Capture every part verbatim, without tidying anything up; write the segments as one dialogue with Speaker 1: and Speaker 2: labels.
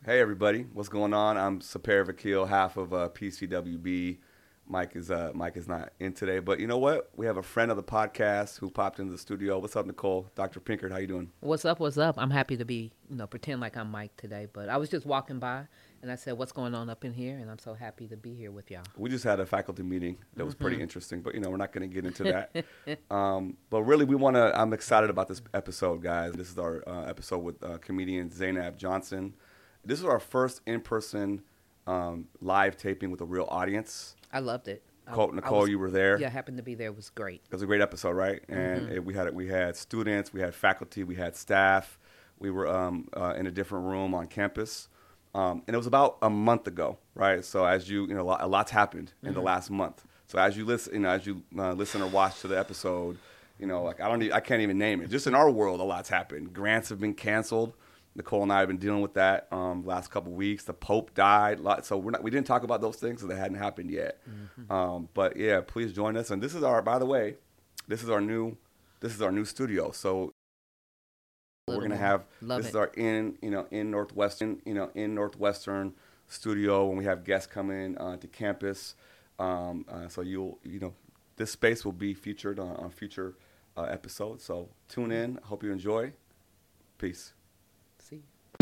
Speaker 1: Hey everybody, what's going on? I'm Saper Vakil, half of uh, P C W B. Mike is uh, Mike is not in today, but you know what? We have a friend of the podcast who popped into the studio. What's up, Nicole? Doctor Pinkert, how you doing?
Speaker 2: What's up? What's up? I'm happy to be, you know, pretend like I'm Mike today. But I was just walking by, and I said, "What's going on up in here?" And I'm so happy to be here with y'all.
Speaker 1: We just had a faculty meeting that was
Speaker 2: Mm-hmm.
Speaker 1: pretty interesting, but you know we're not going to get into that. um, but really, we want to. I'm excited about this episode, guys. This is our uh, episode with uh, comedian Zainab Johnson. This is our first in-person um, live taping with a real audience.
Speaker 2: I loved it. I-
Speaker 1: Nicole,
Speaker 2: I
Speaker 1: Nicole
Speaker 2: was-
Speaker 1: you were there.
Speaker 2: Yeah, I happened to be there. It was great.
Speaker 1: It was a great episode, right? And
Speaker 2: Mm-hmm.
Speaker 1: it, we had we had students, we had faculty, we had staff. We were um, uh, in a different room on campus, um, and it was about a month ago, right? So as you you know, a, lot, a lot's happened in the last month. So as you listen, you know, as you uh, listen or watch to the episode, you know, like I don't, e- I can't even name it. Just in our world, a lot's happened. Grants have been canceled. Nicole and I have been dealing with that um, last couple of weeks. The Pope died, lot, so we're not. We didn't talk about those things because they hadn't happened yet.
Speaker 2: Mm-hmm.
Speaker 1: Um, but yeah, please join us. And this is our, by the way, this is our new, this is our new studio. So we're
Speaker 2: Little
Speaker 1: gonna
Speaker 2: more.
Speaker 1: have
Speaker 2: Love
Speaker 1: this
Speaker 2: it.
Speaker 1: is our in, you know, in Northwestern, you know, in Northwestern studio when we have guests coming uh, to campus. Um, uh, so you'll, you know, this space will be featured on, on future uh, episodes. So tune in. Hope you enjoy. Peace.
Speaker 2: See.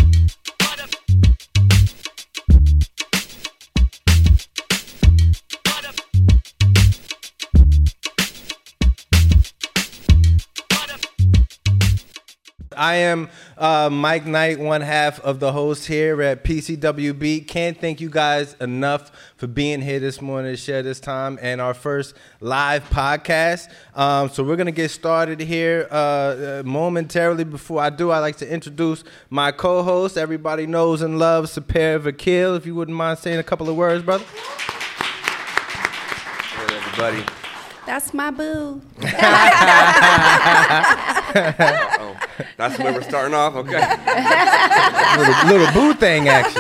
Speaker 3: I am uh, Mike Knight, one half of the host here at P C W B. Can't thank you guys enough for being here this morning to share this time and our first live podcast. Um, so we're going to get started here uh, uh, momentarily. Before I do, I'd like to introduce my co-host. Everybody knows and loves Saper Vakil. If you wouldn't mind saying a couple of words, brother.
Speaker 1: Hey, everybody.
Speaker 4: That's my boo.
Speaker 1: Oh, that's the way we're starting off? Okay.
Speaker 3: little, little boo thing action.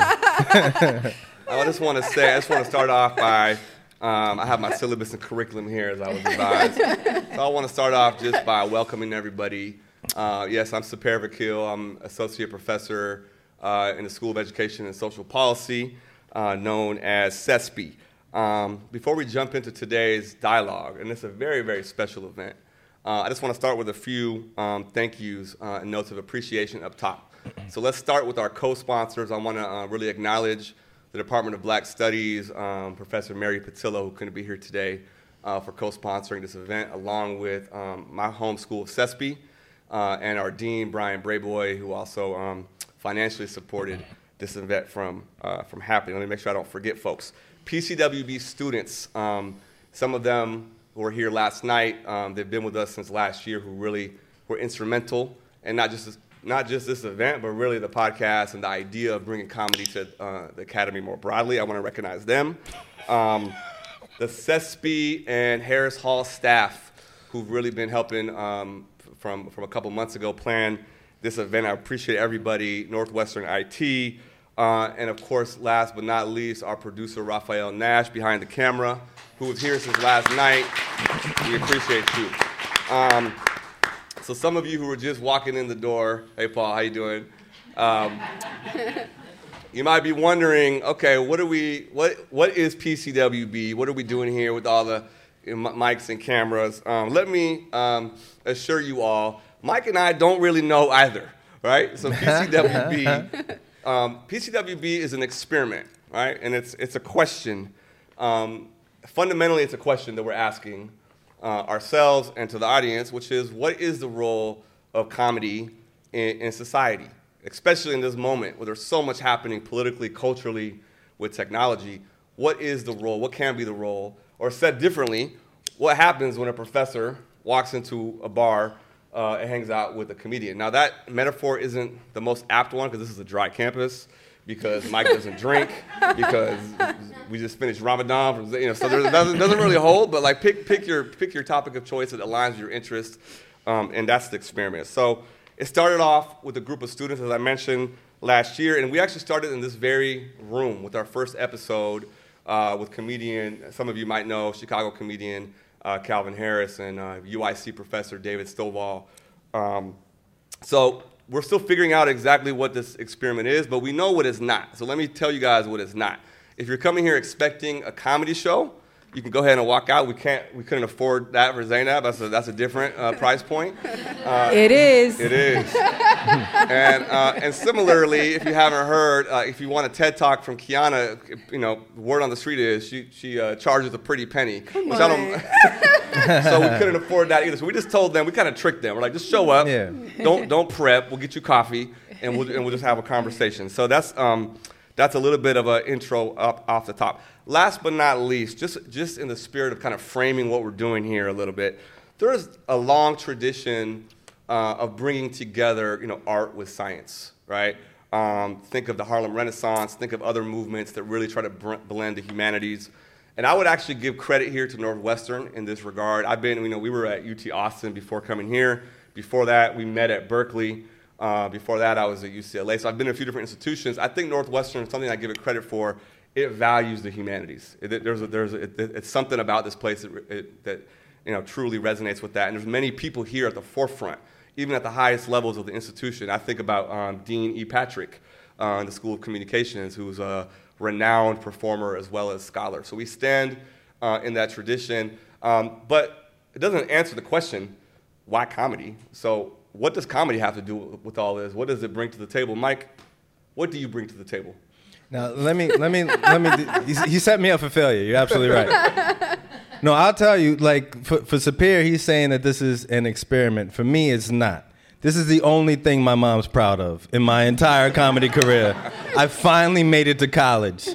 Speaker 1: I just want to say, I just want to start off by, um, I have my syllabus and curriculum here as I was advised. So I want to start off just by welcoming everybody. Uh, yes, I'm Saper Vakil. I'm associate professor uh, in the School of Education and Social Policy, uh, known as CESP. Um, before we jump into today's dialogue, and it's a very, very special event, uh, I just want to start with a few um, thank yous uh, and notes of appreciation up top. So let's start with our co-sponsors. I want to uh, really acknowledge the Department of Black Studies, um, Professor Mary Patillo, who couldn't be here today, uh, for co-sponsoring this event, along with um, my home school of CESP, uh, and our dean, Brian Brayboy, who also um, financially supported this event from, uh, from happening. Let me make sure I don't forget folks. P C W B students, um, some of them were here last night. Um, they've been with us since last year, who really were instrumental, and not just this, not just this event, but really the podcast and the idea of bringing comedy to uh, the Academy more broadly. I want to recognize them. Um, the CESP and Harris Hall staff, who've really been helping um, from, from a couple months ago plan this event. I appreciate everybody, Northwestern I T, uh, and of course, last but not least, our producer, Raphael Nash, behind the camera, who was here since last night. We appreciate you. Um, so some of you who were just walking in the door, hey, Paul, how you doing? Um, you might be wondering, okay, what are we? What what is P C W B? What are we doing here with all the you know, mics and cameras? Um, let me um, assure you all, Mike and I don't really know either, right? So P C W B, um, P C W B is an experiment, right? And it's it's a question. Um, fundamentally, it's a question that we're asking uh, ourselves and to the audience, which is, what is the role of comedy in, in society, especially in this moment where there's so much happening politically, culturally, with technology? What is the role? What can be the role? Or said differently, what happens when a professor walks into a bar uh, and hangs out with a comedian? Now, that metaphor isn't the most apt one because this is a dry campus, because Mike doesn't drink, because we just finished Ramadan, from, you know, so it doesn't, doesn't really hold, but like pick, pick, your, pick your topic of choice that aligns with your interests, um, and that's the experiment. So it started off with a group of students, as I mentioned, last year, and we actually started in this very room with our first episode uh, with comedian, some of you might know, Chicago comedian uh, Calvin Harris and uh, U I C professor David Stovall. Um, so we're still figuring out exactly what this experiment is, but we know what it's not. So let me tell you guys what it's not. If you're coming here expecting a comedy show, you can go ahead and walk out. We can't. We couldn't afford that for Zainab. That's a that's a different uh, price point. Uh,
Speaker 5: it is.
Speaker 1: It is. and uh, and similarly, if you haven't heard, uh, if you want a TED Talk from Kiana, you know, word on the street is she she uh, charges a pretty penny.
Speaker 4: Come
Speaker 1: which
Speaker 4: on.
Speaker 1: I don't, so we couldn't afford that either. So we just told them, we kind of tricked them. We're like, just show up.
Speaker 3: Yeah.
Speaker 1: Don't don't prep. We'll get you coffee, and we'll and we'll just have a conversation. So that's um that's a little bit of an intro up off the top. Last but not least, just, just in the spirit of kind of framing what we're doing here a little bit, there is a long tradition uh, of bringing together, you know, art with science, right? Um, think of the Harlem Renaissance, think of other movements that really try to br- blend the humanities. And I would actually give credit here to Northwestern in this regard. I've been, you know, we were at U T Austin before coming here. Before that, we met at Berkeley. Uh, before that, I was at U C L A. So I've been in a few different institutions. I think Northwestern is something I give it credit for. It values the humanities. It, it, there's a, there's a, it, it's something about this place that, it, that you know truly resonates with that. And there's many people here at the forefront, even at the highest levels of the institution. I think about um, Dean E. Patrick uh, in the School of Communications, who's a renowned performer as well as scholar. So we stand uh, in that tradition. Um, but it doesn't answer the question, why comedy? So what does comedy have to do with all this? What does it bring to the table? Mike, what do you bring to the table?
Speaker 3: Now let me let me let me. He, he set me up for failure. You're absolutely right. No, I'll tell you. Like for, for Sapir, he's saying that this is an experiment. For me, it's not. This is the only thing my mom's proud of in my entire comedy career. I finally made it to college.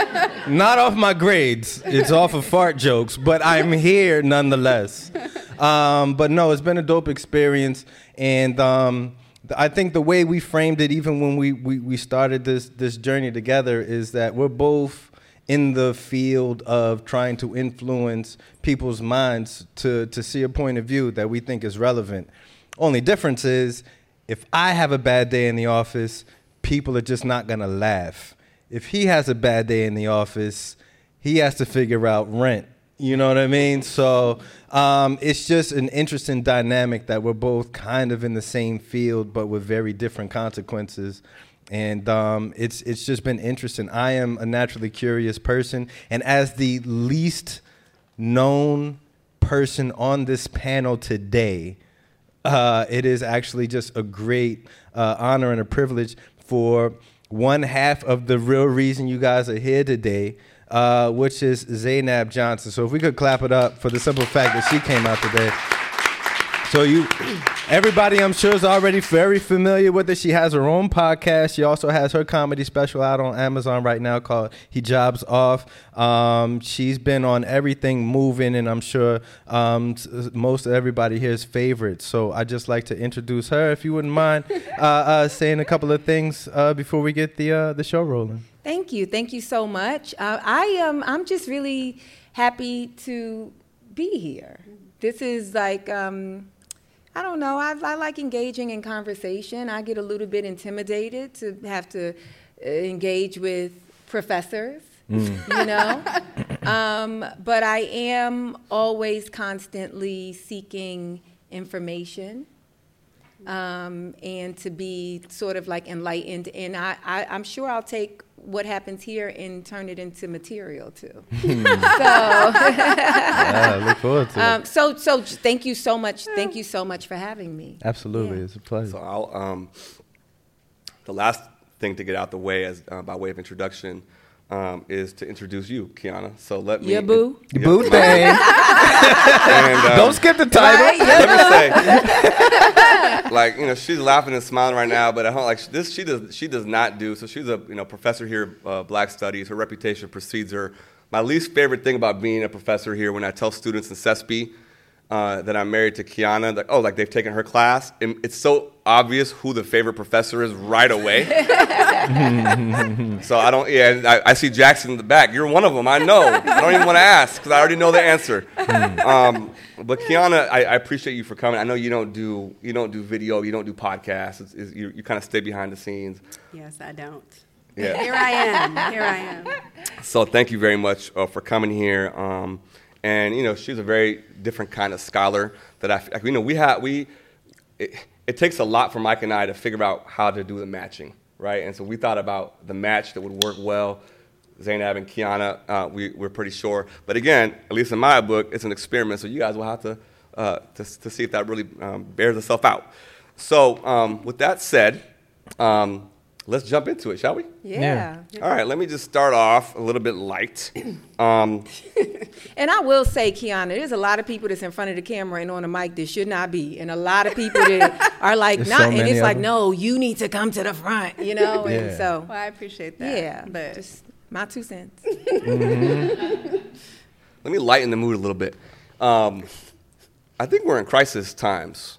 Speaker 3: Not off my grades. It's off of fart jokes, but I'm here nonetheless. Um, but no, it's been a dope experience, and. Um, I think the way we framed it, even when we, we, we started this this journey together, is that we're both in the field of trying to influence people's minds to, to see a point of view that we think is relevant. Only difference is, if I have a bad day in the office, people are just not going to laugh. If he has a bad day in the office, he has to figure out rent. You know what I mean? So um, it's just an interesting dynamic that we're both kind of in the same field, but with very different consequences. And um, it's it's just been interesting. I am a naturally curious person. And as the least known person on this panel today, uh, it is actually just a great uh, honor and a privilege for one half of the real reason you guys are here today, Uh, which is Zainab Johnson. So if we could clap it up for the simple fact that she came out today. So you, everybody I'm sure is already very familiar with her. She has her own podcast. She also has her comedy special out on Amazon right now called Hijabs Off. Um, she's been on Everything Moving, and I'm sure um, most of everybody here's favorite. So I'd just like to introduce her, if you wouldn't mind uh, uh, saying a couple of things uh, before we get the uh, the show rolling.
Speaker 5: Thank you. Thank you so much. Uh, I am. Um, I'm just really happy to be here. This is like, um, I don't know. I, I like engaging in conversation. I get a little bit intimidated to have to uh, engage with professors, mm. you know. um, but I am always constantly seeking information. Um, and to be sort of like enlightened. And I, I, I'm sure I'll take what happens here and turn it into material too. so,
Speaker 3: yeah, I look forward to
Speaker 5: um,
Speaker 3: it.
Speaker 5: So, so thank you so much. Thank you so much for having me.
Speaker 3: Absolutely,
Speaker 5: Yeah.
Speaker 3: it's a pleasure.
Speaker 1: So I'll, um, the last thing to get out the way as uh, by way of introduction um, is to introduce you, Kiana. So let me.
Speaker 5: Yeah, boo.
Speaker 3: Your boo thing.
Speaker 1: And, um,
Speaker 3: Don't skip the title.
Speaker 5: Right?
Speaker 1: Let me say, like, you know, she's laughing and smiling right now, but at home, like this, she does, she does not do. So she's a, you know, professor here, uh, Black Studies. Her reputation precedes her. My least favorite thing about being a professor here, when I tell students in CESP uh, that I'm married to Kiana, like, oh, like they've taken her class, and it's so obvious who the favorite professor is right away. So I don't, yeah, I, I see Jackson in the back. You're one of them, I know. I don't even want to ask because I already know the answer. Um, but Kiana, I, I appreciate you for coming. I know you don't do you don't do video, you don't do podcasts. It's, it's, you you kind of stay behind the scenes.
Speaker 4: Yes, I don't.
Speaker 1: Yeah.
Speaker 4: Here I am. Here I am.
Speaker 1: So thank you very much uh, for coming here. Um, and you know, she's a very different kind of scholar that I, you know, we have we. It, it takes a lot for Mike and I to figure out how to do the matching, right? And so we thought about the match that would work well. Zainab and Kiana, uh, we, we're pretty sure. But again, at least in my book, it's an experiment, so you guys will have to, uh, to, to see if that really um, bears itself out. So um, with that said, um, let's jump into it, shall we?
Speaker 5: Yeah.
Speaker 1: All right, let me just start off a little bit light. Um,
Speaker 5: And I will say, Kiana, there's a lot of people that's in front of the camera and on the mic that should not be. And a lot of people that are like,
Speaker 3: There's
Speaker 5: not,
Speaker 3: so
Speaker 5: and
Speaker 3: many
Speaker 5: it's
Speaker 3: of
Speaker 5: like,
Speaker 3: them.
Speaker 5: no, you need to come to the front, you know?
Speaker 3: Yeah.
Speaker 5: And so,
Speaker 4: Well, I appreciate that.
Speaker 5: yeah,
Speaker 4: But
Speaker 5: just my two cents.
Speaker 1: Let me lighten the mood a little bit. Um, I think we're in crisis times.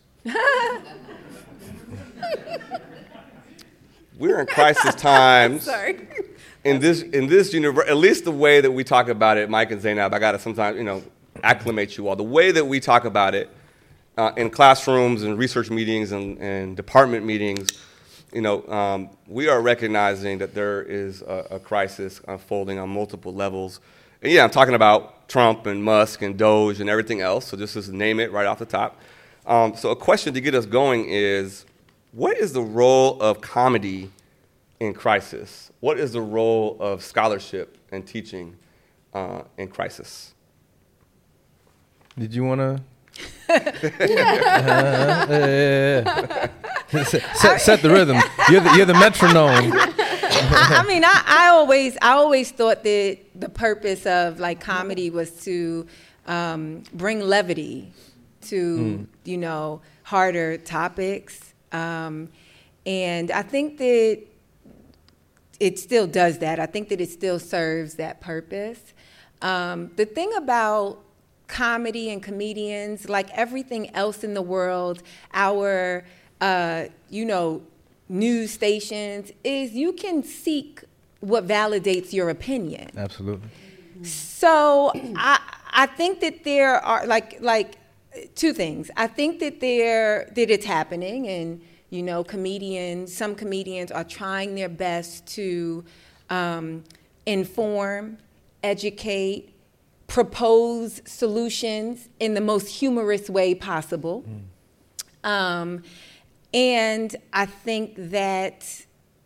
Speaker 1: We're in crisis times.
Speaker 4: sorry.
Speaker 1: In this, in this universe, at least the way that we talk about it, Mike and Zainab, I gotta sometimes, you know, acclimate you all. The way that we talk about it uh, in classrooms and research meetings and, and department meetings, you know, um, we are recognizing that there is a, a crisis unfolding on multiple levels. And yeah, I'm talking about Trump and Musk and Doge and everything else. So just to name it right off the top. Um, so a question to get us going is, what is the role of comedy in crisis? What is the role of scholarship and teaching uh, in crisis?
Speaker 3: Did you want to? set, set the rhythm. You're the, you're the metronome.
Speaker 5: I, I mean, I, I always, I always thought that the purpose of like comedy was to um, bring levity to, mm. you know, harder topics. Um, and I think that it still does that. I think that it still serves that purpose. Um, the thing about comedy and comedians, like everything else in the world, our, uh, you know, news stations, is you can seek what validates your opinion.
Speaker 3: Absolutely.
Speaker 5: So I, I think that there are like, like two things. I think that there, that it's happening, and you know, comedians, some comedians are trying their best to um, inform, educate, propose solutions in the most humorous way possible. Mm. Um, and I think that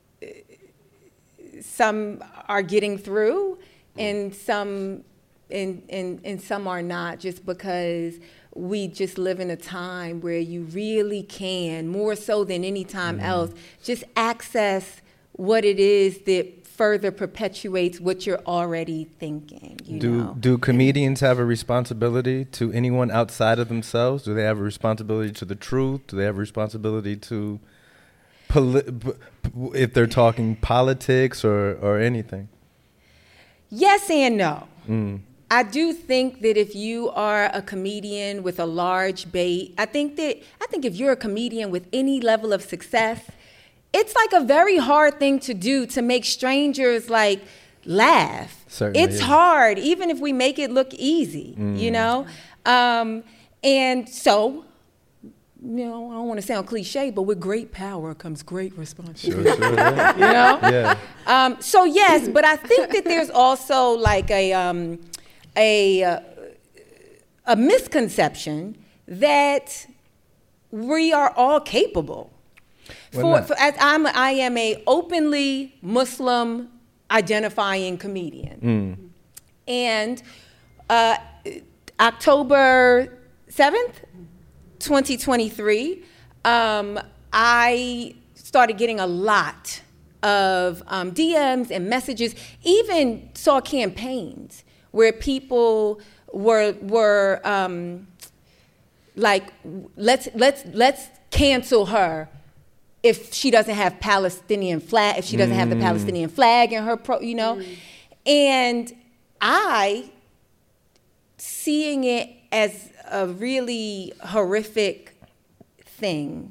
Speaker 5: some are getting through and some, and, and, and some are not, just because we just live in a time where you really can, more so than any time mm-hmm. else, just access what it is that further perpetuates what you're already thinking. You
Speaker 3: do
Speaker 5: know?
Speaker 3: Do comedians have a responsibility to anyone outside of themselves? Do they have a responsibility to the truth? Do they have a responsibility to, poli- if they're talking politics or, or anything?
Speaker 5: Yes and no.
Speaker 3: Mm.
Speaker 5: I do think that if you are a comedian with a large base, I think that I think if you're a comedian with any level of success, it's like a very hard thing to do to make strangers like laugh.
Speaker 3: Certainly
Speaker 5: it's
Speaker 3: is.
Speaker 5: hard, even if we make it look easy,
Speaker 3: Mm.
Speaker 5: you know? Um, and so, you know, I don't want to sound cliche, but with great power comes great responsibility.
Speaker 3: Sure, sure, yeah.
Speaker 5: You know?
Speaker 3: Yeah.
Speaker 5: Um, so yes, but I think that there's also like a um, a uh, a misconception that we are all capable. For, for as I'm, I am a openly Muslim identifying comedian,
Speaker 3: Mm.
Speaker 5: and uh, October seventh, twenty twenty-three, um, I started getting a lot of um, D Ms and messages. Even saw campaigns where people were were um, like, let's let's let's cancel her if she doesn't have Palestinian flag, if she doesn't mm. have the Palestinian flag in her pro, you know, mm. and I, seeing it as a really horrific thing,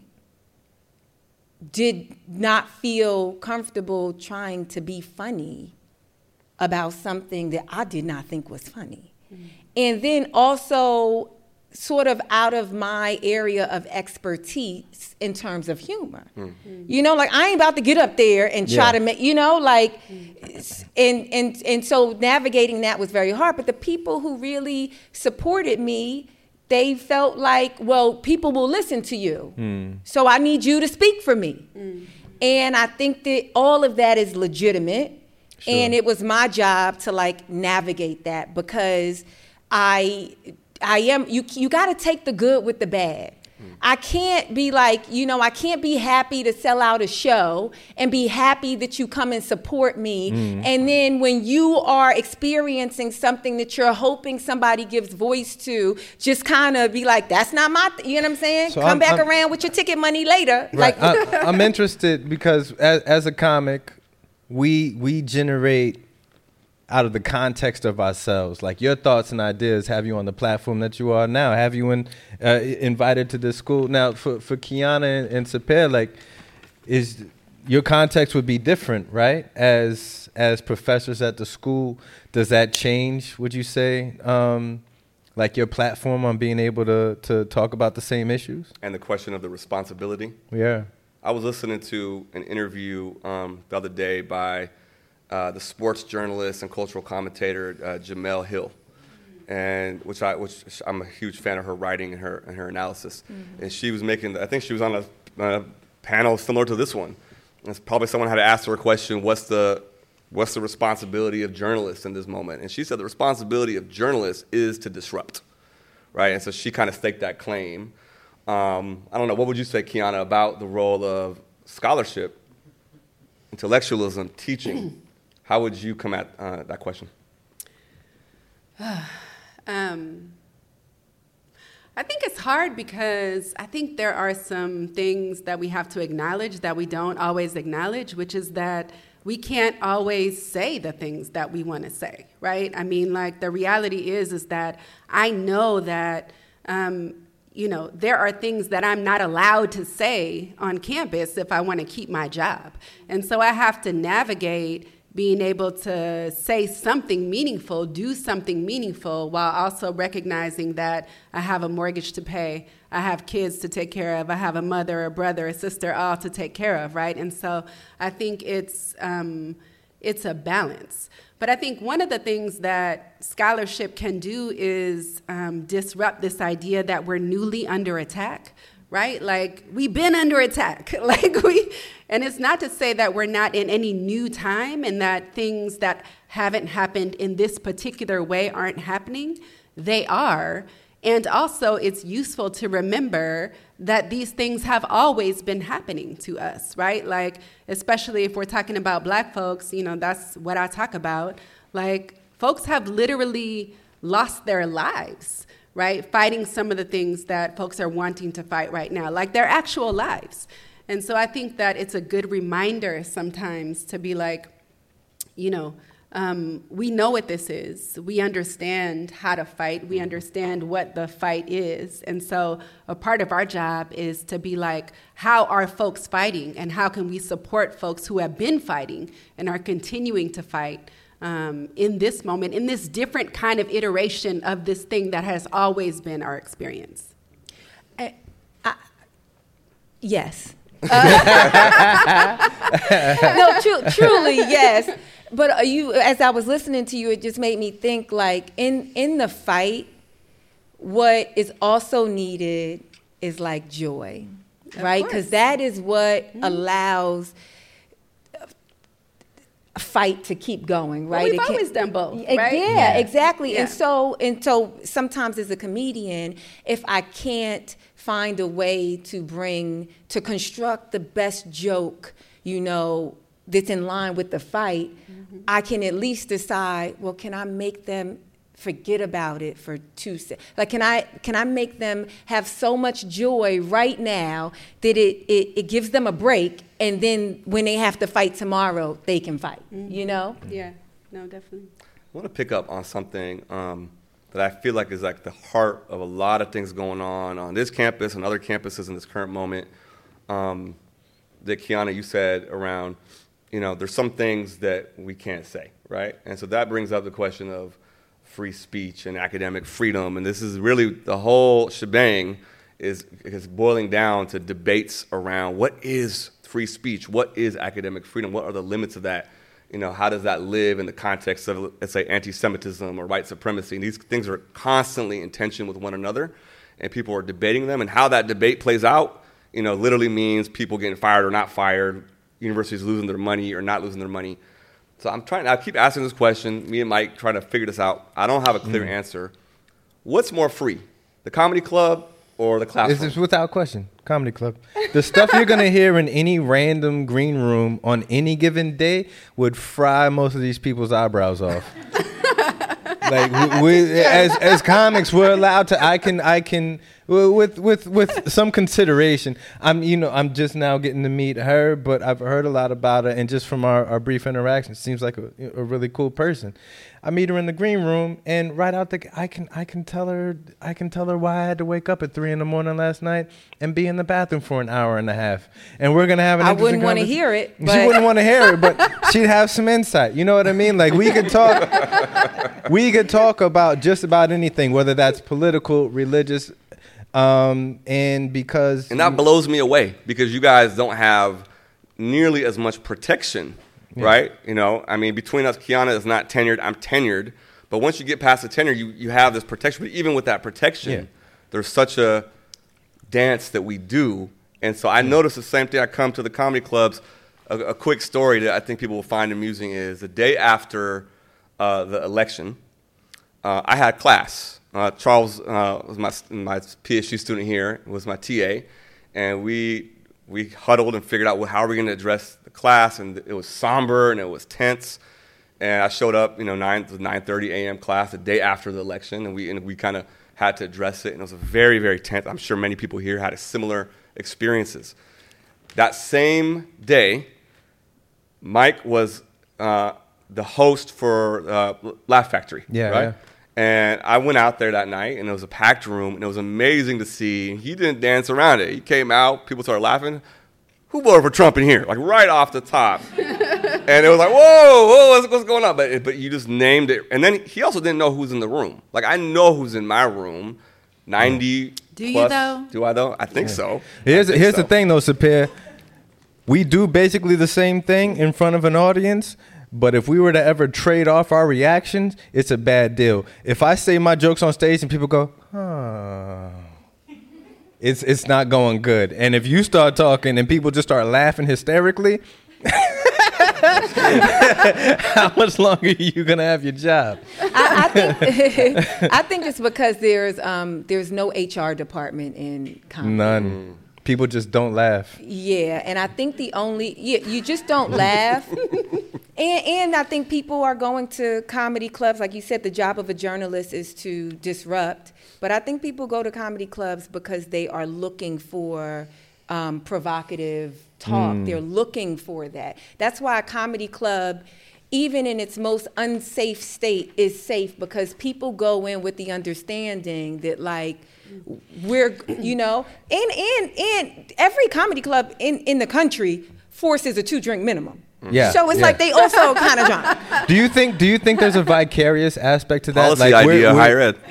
Speaker 5: did not feel comfortable trying to be funny about something that I did not think was funny. Mm. And then also sort of out of my area of expertise in terms of humor. Mm. Mm. You know, like I ain't about to get up there and try yeah. to make, you know, like, mm. and, and, and so navigating that was very hard. But the people who really supported me they felt like, well, people will listen to you. Mm. So I need you to speak for me. Mm. And I think that all of that is legitimate. Sure. And it was my job to like navigate that because I I am you you got to take the good with the bad. I can't be like, you know, I can't be happy to sell out a show and be happy that you come and support me. Mm. And then when you are experiencing something that you're hoping somebody gives voice to, just kind of be like, that's not my, th-, you know what I'm saying? So come I'm, back I'm, around with your ticket money later.
Speaker 3: Right.
Speaker 5: Like,
Speaker 3: I, I'm interested because as, as a comic, we we generate out of the context of ourselves. Like your thoughts and ideas have you on the platform that you are now, have you in, uh, invited to this school. Now for, for Kiana and, and Sapir, like is your context would be different, right? As as professors at the school, does that change, would you say, um, like your platform on being able to, to talk about the same issues?
Speaker 1: And the question of the responsibility?
Speaker 3: Yeah.
Speaker 1: I was listening to an interview um, the other day by Uh, the sports journalist and cultural commentator uh, Jemele Hill, and which I which I'm a huge fan of her writing and her and her analysis. Mm-hmm. And she was making, I think she was on a, a panel similar to this one. And it's probably someone had to ask her a question: What's the what's the responsibility of journalists in this moment? And she said the responsibility of journalists is to disrupt, right? And so she kind of staked that claim. Um, I don't know. What would you say, Kiana, about the role of scholarship, intellectualism, teaching? How would you come at uh, that question?
Speaker 4: um, I think it's hard because I think there are some things that we have to acknowledge that we don't always acknowledge, which is that we can't always say the things that we want to say, right? I mean, like the reality is, is that I know that, um, you know, there are things that I'm not allowed to say on campus if I want to keep my job. And so I have to navigate being able to say something meaningful, do something meaningful, while also recognizing that I have a mortgage to pay, I have kids to take care of, I have a mother, a brother, a sister, all to take care of, right? And so I think it's um, it's a balance. But I think one of the things that scholarship can do is um, disrupt this idea that we're newly under attack, right? Like, we've been under attack. Like, we, and it's not to say that we're not in any new time and that things that haven't happened in this particular way aren't happening. They are. And also, it's useful to remember that these things have always been happening to us, right? Like, especially if we're talking about Black folks, you know, that's what I talk about. Like, folks have literally lost their lives, right, fighting some of the things that folks are wanting to fight right now, like their actual lives. And so I think that it's a good reminder sometimes to be like, you know, um, we know what this is. We understand how to fight. We understand what the fight is. And so a part of our job is to be like, how are folks fighting? And how can we support folks who have been fighting and are continuing to fight um, in this moment, in this different kind of iteration of this thing that has always been our experience?
Speaker 5: I, I, yes. Uh, no, tru- truly, yes. But uh, you, as I was listening to you, it just made me think, like, in, in the fight, what is also needed is, like, joy, of right? Because that is what mm-hmm. allows a fight to keep going, right?
Speaker 4: Well, we've
Speaker 5: it
Speaker 4: always done both,
Speaker 5: it,
Speaker 4: right?
Speaker 5: Yeah,
Speaker 3: yeah.
Speaker 5: exactly.
Speaker 4: Yeah.
Speaker 5: And so, and so sometimes as a comedian, if I can't find a way to bring, to construct the best joke, you know, that's in line with the fight, mm-hmm. I can at least decide, well, can I make them forget about it for two seconds? Like, can I can I make them have so much joy right now that it, it, it gives them a break, and then when they have to fight tomorrow, they can fight, mm-hmm. you know?
Speaker 4: Yeah, no, definitely.
Speaker 1: I want to pick up on something um, that I feel like is like the heart of a lot of things going on on this campus and other campuses in this current moment. Um, that Kiana, you said around, you know, there's some things that we can't say, right? And so that brings up the question of free speech and academic freedom. And this is really the whole shebang is, is boiling down to debates around what is free speech? What is academic freedom? What are the limits of that? You know, how does that live in the context of, let's say, anti-Semitism or white supremacy? And these things are constantly in tension with one another. and people are debating them, and how that debate plays out, you know, literally means people getting fired or not fired, universities losing their money or not losing their money. So I'm trying, I keep asking this question, me and Mike trying to figure this out. I don't have a clear mm. answer. What's more free, the comedy club or the classroom?
Speaker 3: This is without question, comedy club. The stuff you're going to hear in any random green room on any given day would fry most of these people's eyebrows off. Like we, we as as comics, we're allowed to. I can I can with with with some consideration. I'm you know I'm just now getting to meet her, but I've heard a lot about her, and just from our, our brief interaction, seems like a, a really cool person. I meet her in the green room, and right out the I can I can tell her I can tell her why I had to wake up at three in the morning last night and be in the bathroom for an hour and a half, and we're gonna have an.
Speaker 5: I wouldn't want to hear it.
Speaker 3: But she wouldn't want to hear it, but she'd have some insight. You know what I mean? Like we could talk. We could talk about just about anything, whether that's political, religious, um, and because
Speaker 1: and that blows me away because you guys don't have nearly as much protection. Yeah. Right? You know, I mean, between us, Kiana is not tenured. I'm tenured. But once you get past the tenure, you, you have this protection. But even with that protection, yeah. there's such a dance that we do. And so I yeah. noticed the same thing. I come to the comedy clubs. A, a quick story that I think people will find amusing is the day after uh, the election, uh, I had class. Uh, Charles uh, was my, my P H D student here, was my T A. And we... We huddled and figured out well, how are we going to address the class, and it was somber and it was tense. And I showed up, you know, nine nine thirty a.m. class the day after the election, and we and we kind of had to address it. And it was a very very tense. I'm sure many people here had similar experiences. That same day, Mike was uh, the host for uh, Laugh Factory,
Speaker 3: yeah,
Speaker 1: right?
Speaker 3: Yeah.
Speaker 1: And I went out there that night, and it was a packed room, and it was amazing to see. He didn't dance around it. He came out, people started laughing. Who voted for Trump in here? Like right off the top. And it was like, whoa, whoa, what's, what's going on? But but you just named it. And then he also didn't know who's in the room. Like I know who's in my room, ninety
Speaker 4: Do
Speaker 1: plus.
Speaker 4: you though?
Speaker 1: Do I though? I think yeah. so.
Speaker 3: Here's
Speaker 1: think
Speaker 3: here's
Speaker 1: so.
Speaker 3: the thing though, Sapir. We do basically the same thing in front of an audience. But if we were to ever trade off our reactions, it's a bad deal. If I say my jokes on stage and people go, huh, it's it's not going good. And if you start talking and people just start laughing hysterically, how much longer are you gonna have your job?
Speaker 5: I, I think I think it's because there's um, there's no H R department in comedy.
Speaker 3: None. People just don't laugh.
Speaker 5: Yeah, and I think the only yeah, you just don't laugh. And, and I think people are going to comedy clubs. Like you said, the job of a journalist is to disrupt. But I think people go to comedy clubs because they are looking for um, provocative talk. Mm. They're looking for that. That's why a comedy club, even in its most unsafe state, is safe because people go in with the understanding that, like, we're, you know, and, and, and every comedy club in, in the country forces a two-drink minimum.
Speaker 3: Yeah,
Speaker 5: so it's
Speaker 3: yeah.
Speaker 5: like they also kind of drunk.
Speaker 3: Do you think? Do you think there's a vicarious aspect to that?
Speaker 1: Policy
Speaker 3: like
Speaker 1: idea,
Speaker 3: we're,
Speaker 1: higher ed.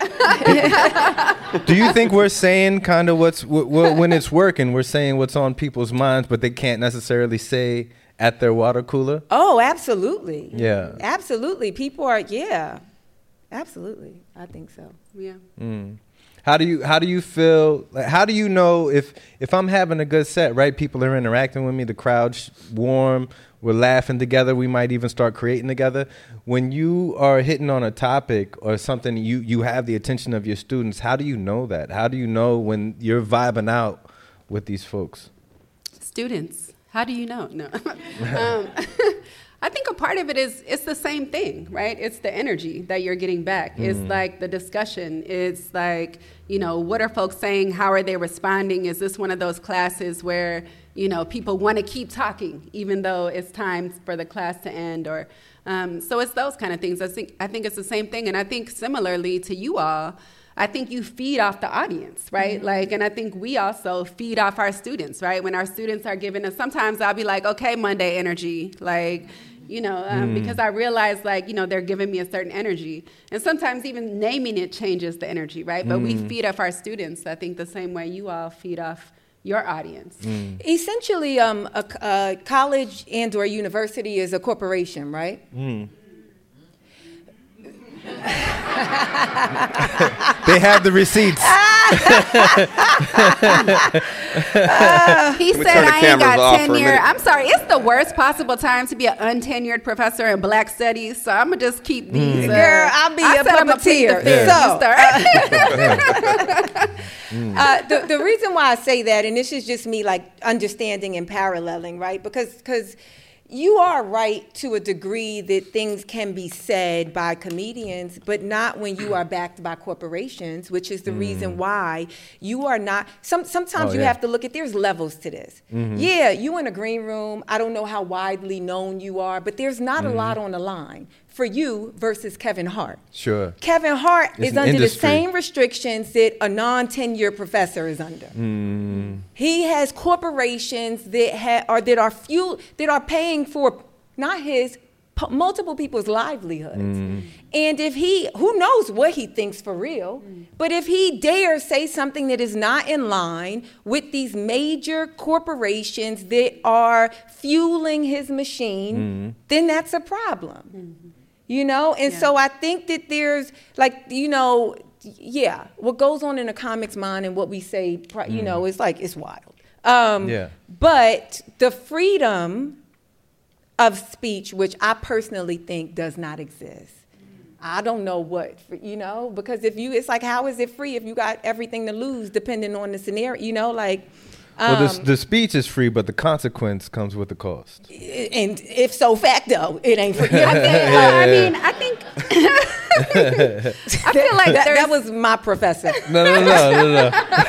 Speaker 3: Do you think we're saying kind of what's w- w- when it's working? We're saying what's on people's minds, but they can't necessarily say at their water cooler.
Speaker 5: Oh, absolutely.
Speaker 3: Yeah,
Speaker 5: absolutely. People are. Yeah, absolutely. I think so.
Speaker 4: Yeah.
Speaker 3: Mm. How do you how do you feel? Like, how do you know if if I'm having a good set? Right, people are interacting with me. The crowd's warm. We're laughing together. We might even start creating together. When you are hitting on a topic or something, you you have the attention of your students. How do you know that? How do you know when you're vibing out with these folks?
Speaker 4: Students. How do you know? No. um, I think a part of it is it's the same thing, right? It's the energy that you're getting back. Mm. It's like the discussion. It's like, you know, what are folks saying? How are they responding? Is this one of those classes where, you know, people want to keep talking even though it's time for the class to end? Or um, so it's those kind of things. I think I think it's the same thing. And I think similarly to you all, I think you feed off the audience, right? Mm-hmm. Like, and I think we also feed off our students, right? When our students are giving us, sometimes I'll be like, okay, Monday energy, like, you know, um, mm. because I realize, like, you know, they're giving me a certain energy. And sometimes even naming it changes the energy, right? But mm. we feed off our students, I think, the same way you all feed off your audience.
Speaker 5: Mm. Essentially, um, a, a college and or university is a corporation, right? Mm.
Speaker 3: They have the receipts.
Speaker 4: Uh, he
Speaker 1: Can we
Speaker 4: said
Speaker 1: turn the
Speaker 4: I ain't
Speaker 1: cameras off
Speaker 4: got
Speaker 1: for a
Speaker 4: tenure.
Speaker 1: minute?
Speaker 4: I'm sorry, it's the worst possible time to be an untenured professor in Black Studies. So I'm gonna just keep these. Uh,
Speaker 5: Girl, I'll be
Speaker 4: I
Speaker 5: a
Speaker 4: said I'ma plead the
Speaker 5: puppeteer.
Speaker 4: fifth.
Speaker 5: So,
Speaker 4: You start.
Speaker 5: Uh, the, the reason why I say that, and this is just me like understanding and paralleling, right? Because because you are right to a degree that things can be said by comedians, but not when you are backed by corporations, which is the mm. reason why you are not. Some sometimes oh, you yeah. have to look at. There's levels to this. Mm-hmm. Yeah, you in a green room. I don't know how widely known you are, but there's not mm-hmm. a lot on the line for you versus Kevin Hart.
Speaker 3: Sure.
Speaker 5: Kevin Hart
Speaker 3: it's
Speaker 5: is under
Speaker 3: industry.
Speaker 5: the same restrictions that a non-tenured professor is under.
Speaker 3: Mm.
Speaker 5: He has corporations that ha- are that are fuel that are paying for not his p- multiple people's livelihoods.
Speaker 3: Mm.
Speaker 5: And if he, who knows what he thinks for real, mm. but if he dares say something that is not in line with these major corporations that are fueling his machine, mm. then that's a problem. Mm-hmm. You know, and yeah. so I think that there's like, you know, yeah, what goes on in a comic's mind and what we say, you mm. know, it's like, it's wild. Um,
Speaker 3: yeah.
Speaker 5: But the freedom of speech, which I personally think does not exist. I don't know what, you know, because if you, it's like, how is it free if you got everything to lose depending on the scenario, you know, like.
Speaker 3: Well, the, the speech is free, but the consequence comes with the cost.
Speaker 5: And if so facto, it ain't free.
Speaker 4: I, think, uh, I mean, I think, I feel like
Speaker 5: that, that was my professor.
Speaker 3: No, no, no, no, no.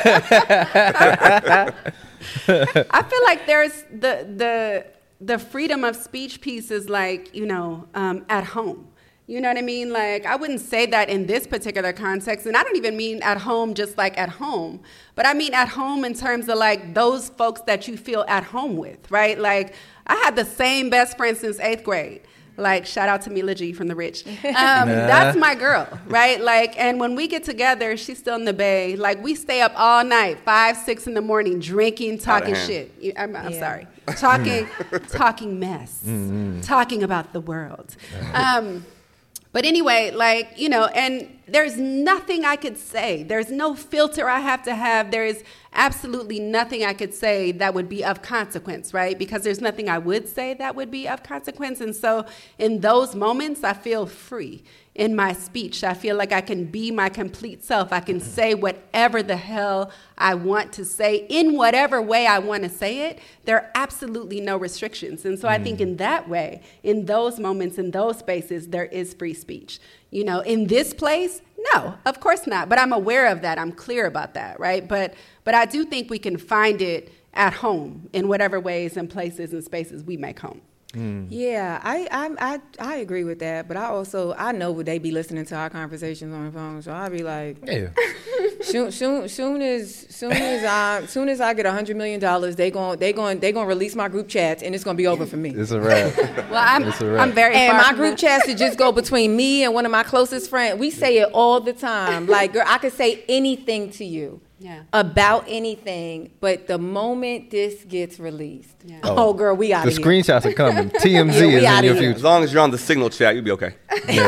Speaker 4: I feel like there's the, the, the freedom of speech piece is like, you know, um, at home. You know what I mean? Like, I wouldn't say that in this particular context. And I don't even mean at home just like at home. But I mean at home in terms of, like, those folks that you feel at home with, right? Like, I had the same best friend since eighth grade. Like, shout out to Mila G from The Rich. Um, nah. That's my girl, right? Like, and when we get together, she's still in the Bay. Like, we stay up all night, five, six in the morning, drinking, talking shit. I'm, I'm yeah. sorry. Talking, talking mess. Mm-hmm. Talking about the world. Um, But anyway, like, you know, and there's nothing I could say. There's no filter I have to have. There is absolutely nothing I could say that would be of consequence, right? Because there's nothing I would say that would be of consequence. And so in those moments, I feel free in my speech. I feel like I can be my complete self. I can say whatever the hell I want to say in whatever way I want to say it. There are absolutely no restrictions. And so mm. I think in that way, in those moments, in those spaces, there is free speech. You know, in this place, no, of course not. But I'm aware of that. I'm clear about that, right? But but I do think we can find it at home in whatever ways and places and spaces we make home.
Speaker 5: Mm. Yeah, I, I I I agree with that, but I also I know would they be listening to our conversations on the phone, so I'll be like,
Speaker 3: yeah.
Speaker 5: soon soon soon as soon as I soon as I get a hundred million dollars, they going they going they going to release my group chats, and it's going to be over for me.
Speaker 3: It's a wrap.
Speaker 4: Well, I'm
Speaker 3: it's a wrap.
Speaker 4: I'm very
Speaker 5: and
Speaker 4: far
Speaker 5: my group
Speaker 4: that.
Speaker 5: chats should just go between me and one of my closest friends. We say it all the time, like, girl, I could say anything to you.
Speaker 4: Yeah.
Speaker 5: About anything, but the moment this gets released, yeah. oh,
Speaker 3: Oh,
Speaker 5: girl, we out
Speaker 3: The
Speaker 5: of here.
Speaker 3: screenshots are coming. T M Z
Speaker 5: Yeah, we
Speaker 3: is in
Speaker 5: outta
Speaker 3: your
Speaker 5: here.
Speaker 3: future.
Speaker 1: As long as you're on the Signal chat, you'll be okay.
Speaker 3: Yeah,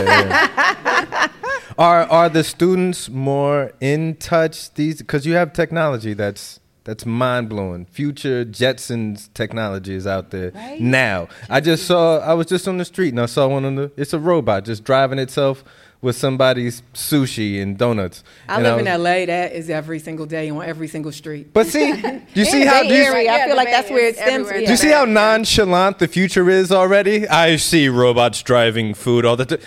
Speaker 3: yeah. Are are the students more in touch these? Because you have technology that's that's mind blowing. Future Jetsons technology is out there
Speaker 5: Right?
Speaker 3: now. I just saw. I was just on the street and I saw one on the. It's a robot just driving itself with somebody's sushi and donuts.
Speaker 5: I
Speaker 3: and
Speaker 5: live
Speaker 3: I
Speaker 5: in
Speaker 3: was,
Speaker 5: L A. That is every single day on every single street.
Speaker 3: But see, do you see
Speaker 5: In
Speaker 3: how
Speaker 5: the
Speaker 3: do
Speaker 5: Bay
Speaker 3: you,
Speaker 5: Area, I
Speaker 4: Yeah,
Speaker 5: feel
Speaker 4: the
Speaker 5: like
Speaker 4: Bay
Speaker 5: that's where it
Speaker 4: is
Speaker 5: stems
Speaker 4: everywhere.
Speaker 5: from.
Speaker 3: do you see how nonchalant the future is already? I see robots driving food all the time.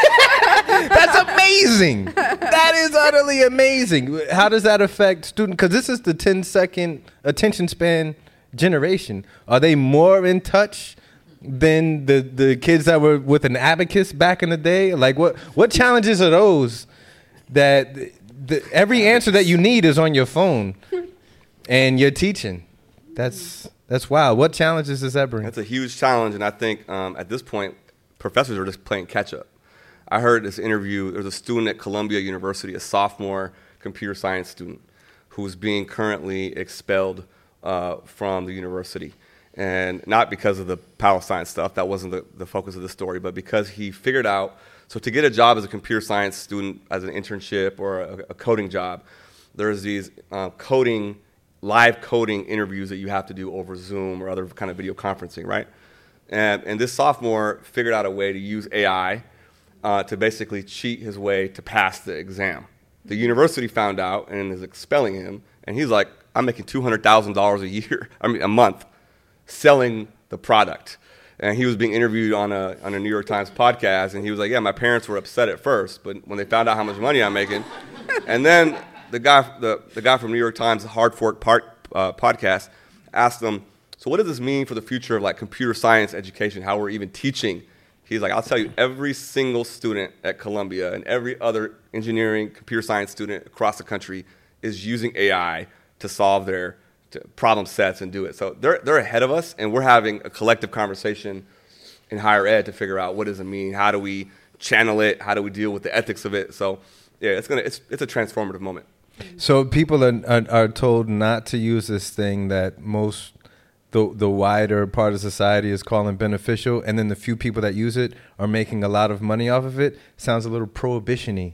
Speaker 3: That's amazing. That is utterly amazing. How does that affect students? Because this is the ten second attention span generation. Are they more in touch than the, the kids that were with an abacus back in the day? Like, what, what challenges are those that the, every answer that you need is on your phone and you're teaching? That's that's wild. What challenges does that bring?
Speaker 1: That's a huge challenge, and I think um, at this point, professors are just playing catch up. I heard this interview. There's a student at Columbia University, a sophomore computer science student, who's being currently expelled uh, from the university. And not because of the Palestine stuff, that wasn't the, the focus of the story, but because he figured out, so to get a job as a computer science student, as an internship or a, a coding job, there's these uh, coding, live coding interviews that you have to do over Zoom or other kind of video conferencing, right? And, and this sophomore figured out a way to use A I uh, to basically cheat his way to pass the exam. The university found out and is expelling him, and he's like, I'm making two hundred thousand dollars a year, I mean a month, selling the product. And he was being interviewed on a on a New York Times podcast, and he was like, yeah, my parents were upset at first, but when they found out how much money I'm making, and then the guy the, the guy from New York Times, the Hard Fork part, uh, podcast, asked them, so what does this mean for the future of like computer science education, how we're even teaching? He's like, I'll tell you, every single student at Columbia and every other engineering, computer science student across the country is using A I to solve their to problem sets and do it. So they're they're ahead of us, and we're having a collective conversation in higher ed to figure out what does it mean, how do we channel it, how do we deal with the ethics of it. So yeah, it's gonna it's it's a transformative moment.
Speaker 3: So people are, are are told not to use this thing that most the the wider part of society is calling beneficial, and then the few people that use it are making a lot of money off of it. Sounds a little prohibition-y.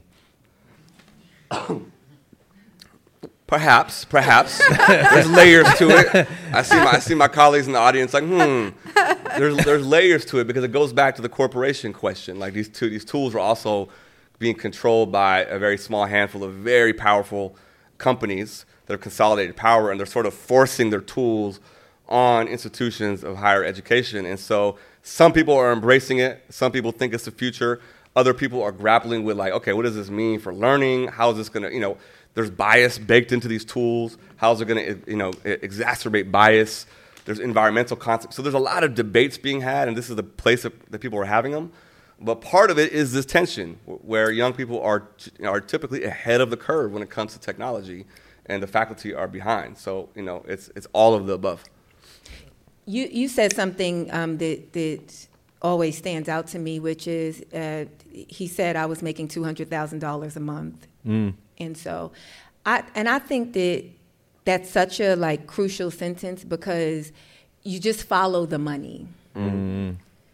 Speaker 1: Perhaps, perhaps. There's layers to it. I see my I see my colleagues in the audience like, hmm. There's there's layers to it because it goes back to the corporation question. Like these two these tools are also being controlled by a very small handful of very powerful companies that have consolidated power, and they're sort of forcing their tools on institutions of higher education. And so some people are embracing it. Some people think it's the future. Other people are grappling with like, okay, what does this mean for learning? How is this going to, you know, there's bias baked into these tools. How is it going to, you know, exacerbate bias? There's environmental consequences. So there's a lot of debates being had, and this is the place that, that people are having them. But part of it is this tension where young people are are typically ahead of the curve when it comes to technology, and the faculty are behind. So, you know, it's it's all of the above.
Speaker 5: You you said something um, that that always stands out to me, which is uh, he said I was making two hundred thousand dollars a month, mm. and so I and I think that that's such a like crucial sentence because you just follow the money. Mm.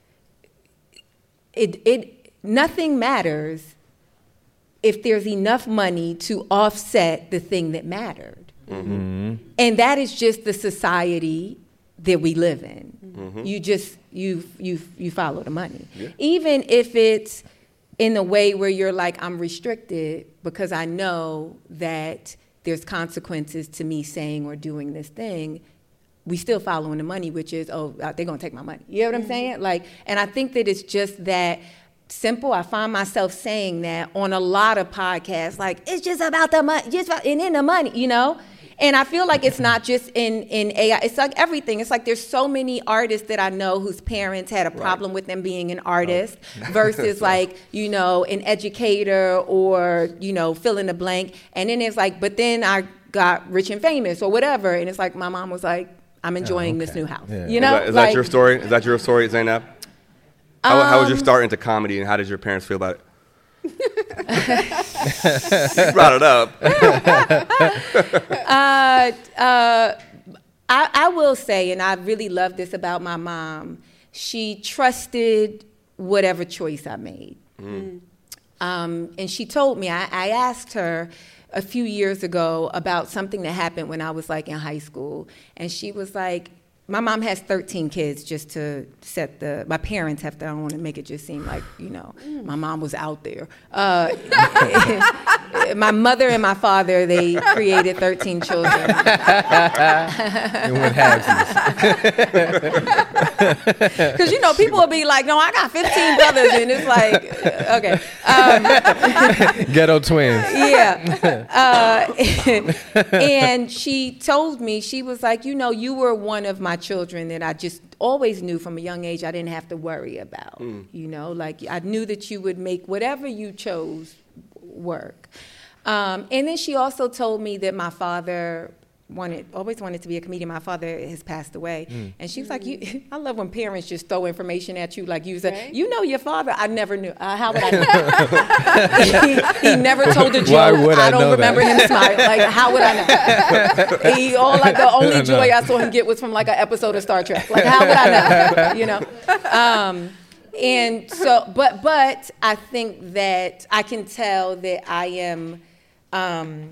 Speaker 5: It it nothing matters if there's enough money to offset the thing that mattered, mm-hmm. and that is just the society that we live in. Mm-hmm. You just you you you follow the money, yeah. Even if it's in a way where you're like, I'm restricted because I know that there's consequences to me saying or doing this thing. We still following the money, which is, oh, they're gonna take my money. You know what I'm saying? Like, and I think that it's just that simple. I find myself saying that on a lot of podcasts, like, it's just about the money, just about, and in the money, you know? And I feel like it's not just in, in A I, it's like everything. It's like there's so many artists that I know whose parents had a problem right. with them being an artist oh. versus like, you know, an educator or, you know, fill in the blank. And then it's like, but then I got rich and famous or whatever. And it's like, my mom was like, I'm enjoying oh, okay. this new house. Yeah. You know,
Speaker 1: is that, is
Speaker 5: like,
Speaker 1: that your story? Is that your story, Zainab? How, um, how was your start into comedy, and how did your parents feel about it? You brought it up.
Speaker 5: uh, uh, I, I will say, and I really love this about my mom. She trusted whatever choice I made, mm. um, and she told me. I, I asked her a few years ago about something that happened when I was like in high school. And she was like, my mom has thirteen kids, just to set the, my parents have to, I don't want to make it just seem like, you know, mm. my mom was out there. Uh, my mother and my father, they created thirteen children.
Speaker 3: And what halvesies.
Speaker 5: Because, you know, people will be like, no, I got fifteen brothers. And it's like, okay. Um,
Speaker 3: Ghetto twins.
Speaker 5: Yeah. Uh, and she told me, she was like, you know, you were one of my children that I just always knew from a young age I didn't have to worry about. Mm. You know, like I knew that you would make whatever you chose work. Um, and then she also told me that my father wanted, always wanted to be a comedian. My father has passed away. Mm. And she was like, you, I love when parents just throw information at you. Like you said, right? You know your father. I never knew. Uh, how would I know? he, he never told a joke.
Speaker 3: Why would I,
Speaker 5: I don't
Speaker 3: know
Speaker 5: remember
Speaker 3: that?
Speaker 5: him smiling. Like, how would I know? he, all like the only joy I saw him get was from like an episode of Star Trek. Like, how would I know? You know? Um, and so, but, but I think that I can tell that I am, um,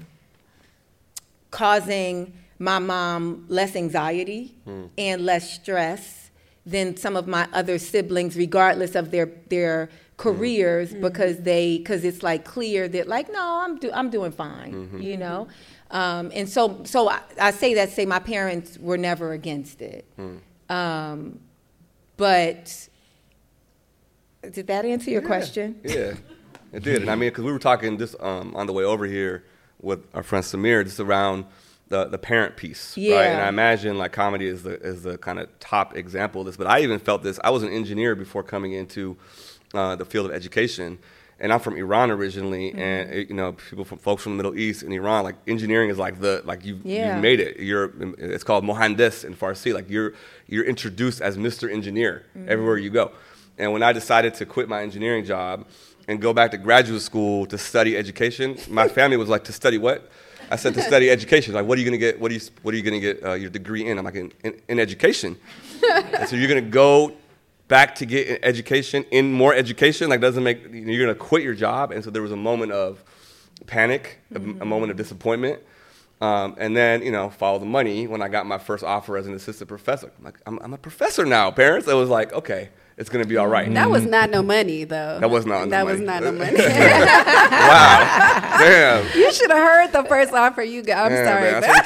Speaker 5: causing my mom less anxiety mm. and less stress than some of my other siblings, regardless of their their careers, mm. because they because it's like clear that like no, I'm do, I'm doing fine, mm-hmm. you know, um, and so so I, I say that say my parents were never against it, mm. um, but did that answer your
Speaker 1: yeah.
Speaker 5: question?
Speaker 1: Yeah, it did, and I mean because we were talking just um, on the way over here with our friend Samir, just around the, the parent piece,
Speaker 5: yeah.
Speaker 1: right? And I imagine like comedy is the is the kind of top example of this. But I even felt this. I was an engineer before coming into uh, the field of education, and I'm from Iran originally. Mm-hmm. And it, you know, people from folks from the Middle East and Iran, like engineering is like the like you
Speaker 5: yeah.
Speaker 1: you made it. You're it's called mohandes in Farsi. Like you're you're introduced as Mister Engineer mm-hmm. everywhere you go. And when I decided to quit my engineering job and go back to graduate school to study education, my family was like, to study what? I said, to study education. Like, what are you going to get? What are you What are you going to get uh, your degree in? I'm like, in, in, in education. And so you're going to go back to get an education in more education? Like, doesn't make you're going to quit your job? And so there was a moment of panic, mm-hmm. a, a moment of disappointment, um, and then you know, follow the money. When I got my first offer as an assistant professor, I'm like, I'm, I'm a professor now, parents. It was like, okay. It's going to be all right.
Speaker 4: That was not no money, though.
Speaker 1: That was not no
Speaker 4: that
Speaker 1: money.
Speaker 4: was not no money.
Speaker 1: Wow. Damn.
Speaker 4: You should have heard the first offer you got. I'm
Speaker 1: Damn,
Speaker 4: sorry.
Speaker 1: Man,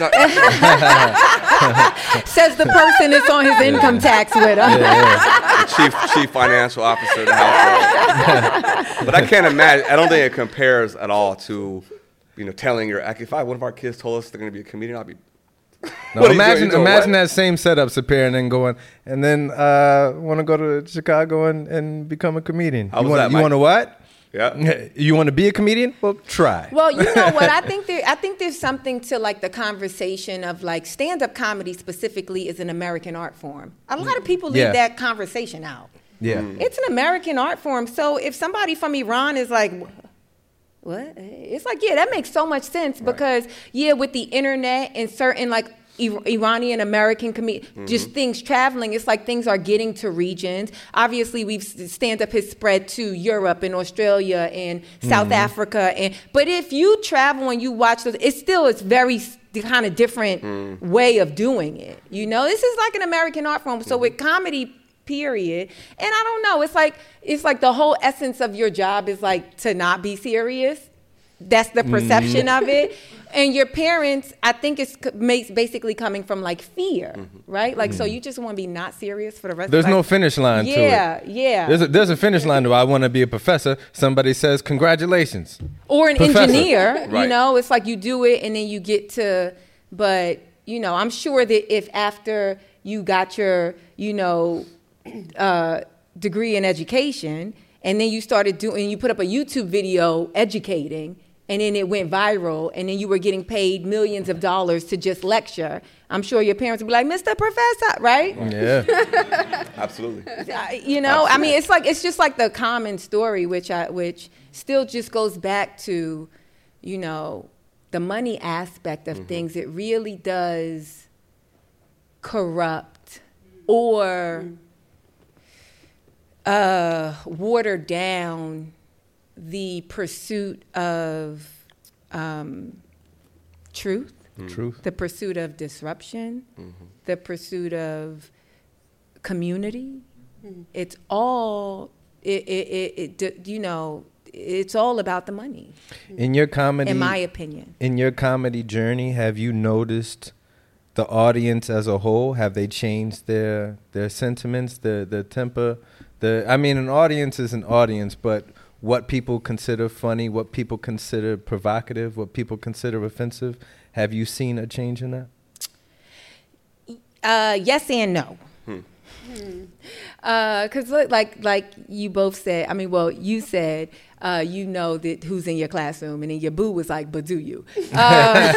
Speaker 1: ta-
Speaker 5: Says the person that's on his income tax with him.
Speaker 3: Yeah, yeah.
Speaker 1: the chief, chief financial officer of the household. But I can't imagine. I don't think it compares at all to, you know, telling your, if I, one of our kids told us they're going to be a comedian, I'd be,
Speaker 3: No,
Speaker 1: What are you
Speaker 3: imagine
Speaker 1: doing? You doing
Speaker 3: imagine
Speaker 1: what?
Speaker 3: that same setup, Sapir, and then going, and then uh, want to go to Chicago and, and become a comedian.
Speaker 1: How
Speaker 3: you
Speaker 1: was
Speaker 3: wanna,
Speaker 1: that,
Speaker 3: You
Speaker 1: Mike?
Speaker 3: want to what?
Speaker 1: Yeah.
Speaker 3: You want to be a comedian? Well, try.
Speaker 5: Well, you know what? I think there. I think there's something to like the conversation of like stand-up comedy specifically is an American art form. A lot of people leave
Speaker 3: Yeah.
Speaker 5: that conversation out.
Speaker 3: Yeah.
Speaker 1: Mm.
Speaker 5: It's an American art form. So if somebody from Iran is like, what? It's like, yeah, that makes so much sense because yeah, with the internet and certain like Iranian American comedians, mm-hmm. just things traveling. It's like things are getting to regions. Obviously, we've stand up has spread to Europe and Australia and South mm-hmm. Africa. And but if you travel and you watch those, it's still it's very kind of different mm. way of doing it. You know, this is like an American art form. So mm-hmm. with comedy, period. And I don't know. It's like it's like the whole essence of your job is like to not be serious. That's the perception mm. of it. And your parents, I think it's basically coming from like fear, mm-hmm. right? Like, mm. so you just want to be not serious for the rest
Speaker 3: There's
Speaker 5: of life.
Speaker 3: no finish line
Speaker 5: yeah,
Speaker 3: to it.
Speaker 5: Yeah, yeah.
Speaker 3: There's a, there's a finish line to I want to be a professor. Somebody says, congratulations.
Speaker 5: Or an
Speaker 3: Professor.
Speaker 5: engineer,
Speaker 1: Right.
Speaker 5: you know, it's like you do it and then you get to, but, you know, I'm sure that if after you got your, you know, uh, degree in education and then you started doing, you put up a YouTube video educating, and then it went viral, and then you were getting paid millions of dollars to just lecture, I'm sure your parents would be like, Mister Professor, right?
Speaker 3: Yeah.
Speaker 1: Absolutely.
Speaker 5: Uh, you know, Absolutely. I mean, it's like it's just like the common story, which I, which still just goes back to, you know, the money aspect of mm-hmm. things. It really does corrupt or uh, water down the pursuit of um, truth,
Speaker 3: mm. truth,
Speaker 5: the pursuit of disruption,
Speaker 1: mm-hmm.
Speaker 5: the pursuit of community. Mm. It's all, it, it, it, it, you know, it's all about the money.
Speaker 3: In your comedy,
Speaker 5: in my opinion,
Speaker 3: in your comedy journey, have you noticed the audience as a whole? Have they changed their their sentiments, their their temper? The I mean, an audience is an audience, but what people consider funny, what people consider provocative, what people consider offensive. Have you seen a change in that?
Speaker 5: Uh, yes and no.
Speaker 1: Hmm.
Speaker 5: Because uh, like like you both said, I mean, well, you said uh, you know that who's in your classroom, and then your boo was like, but do you? Uh,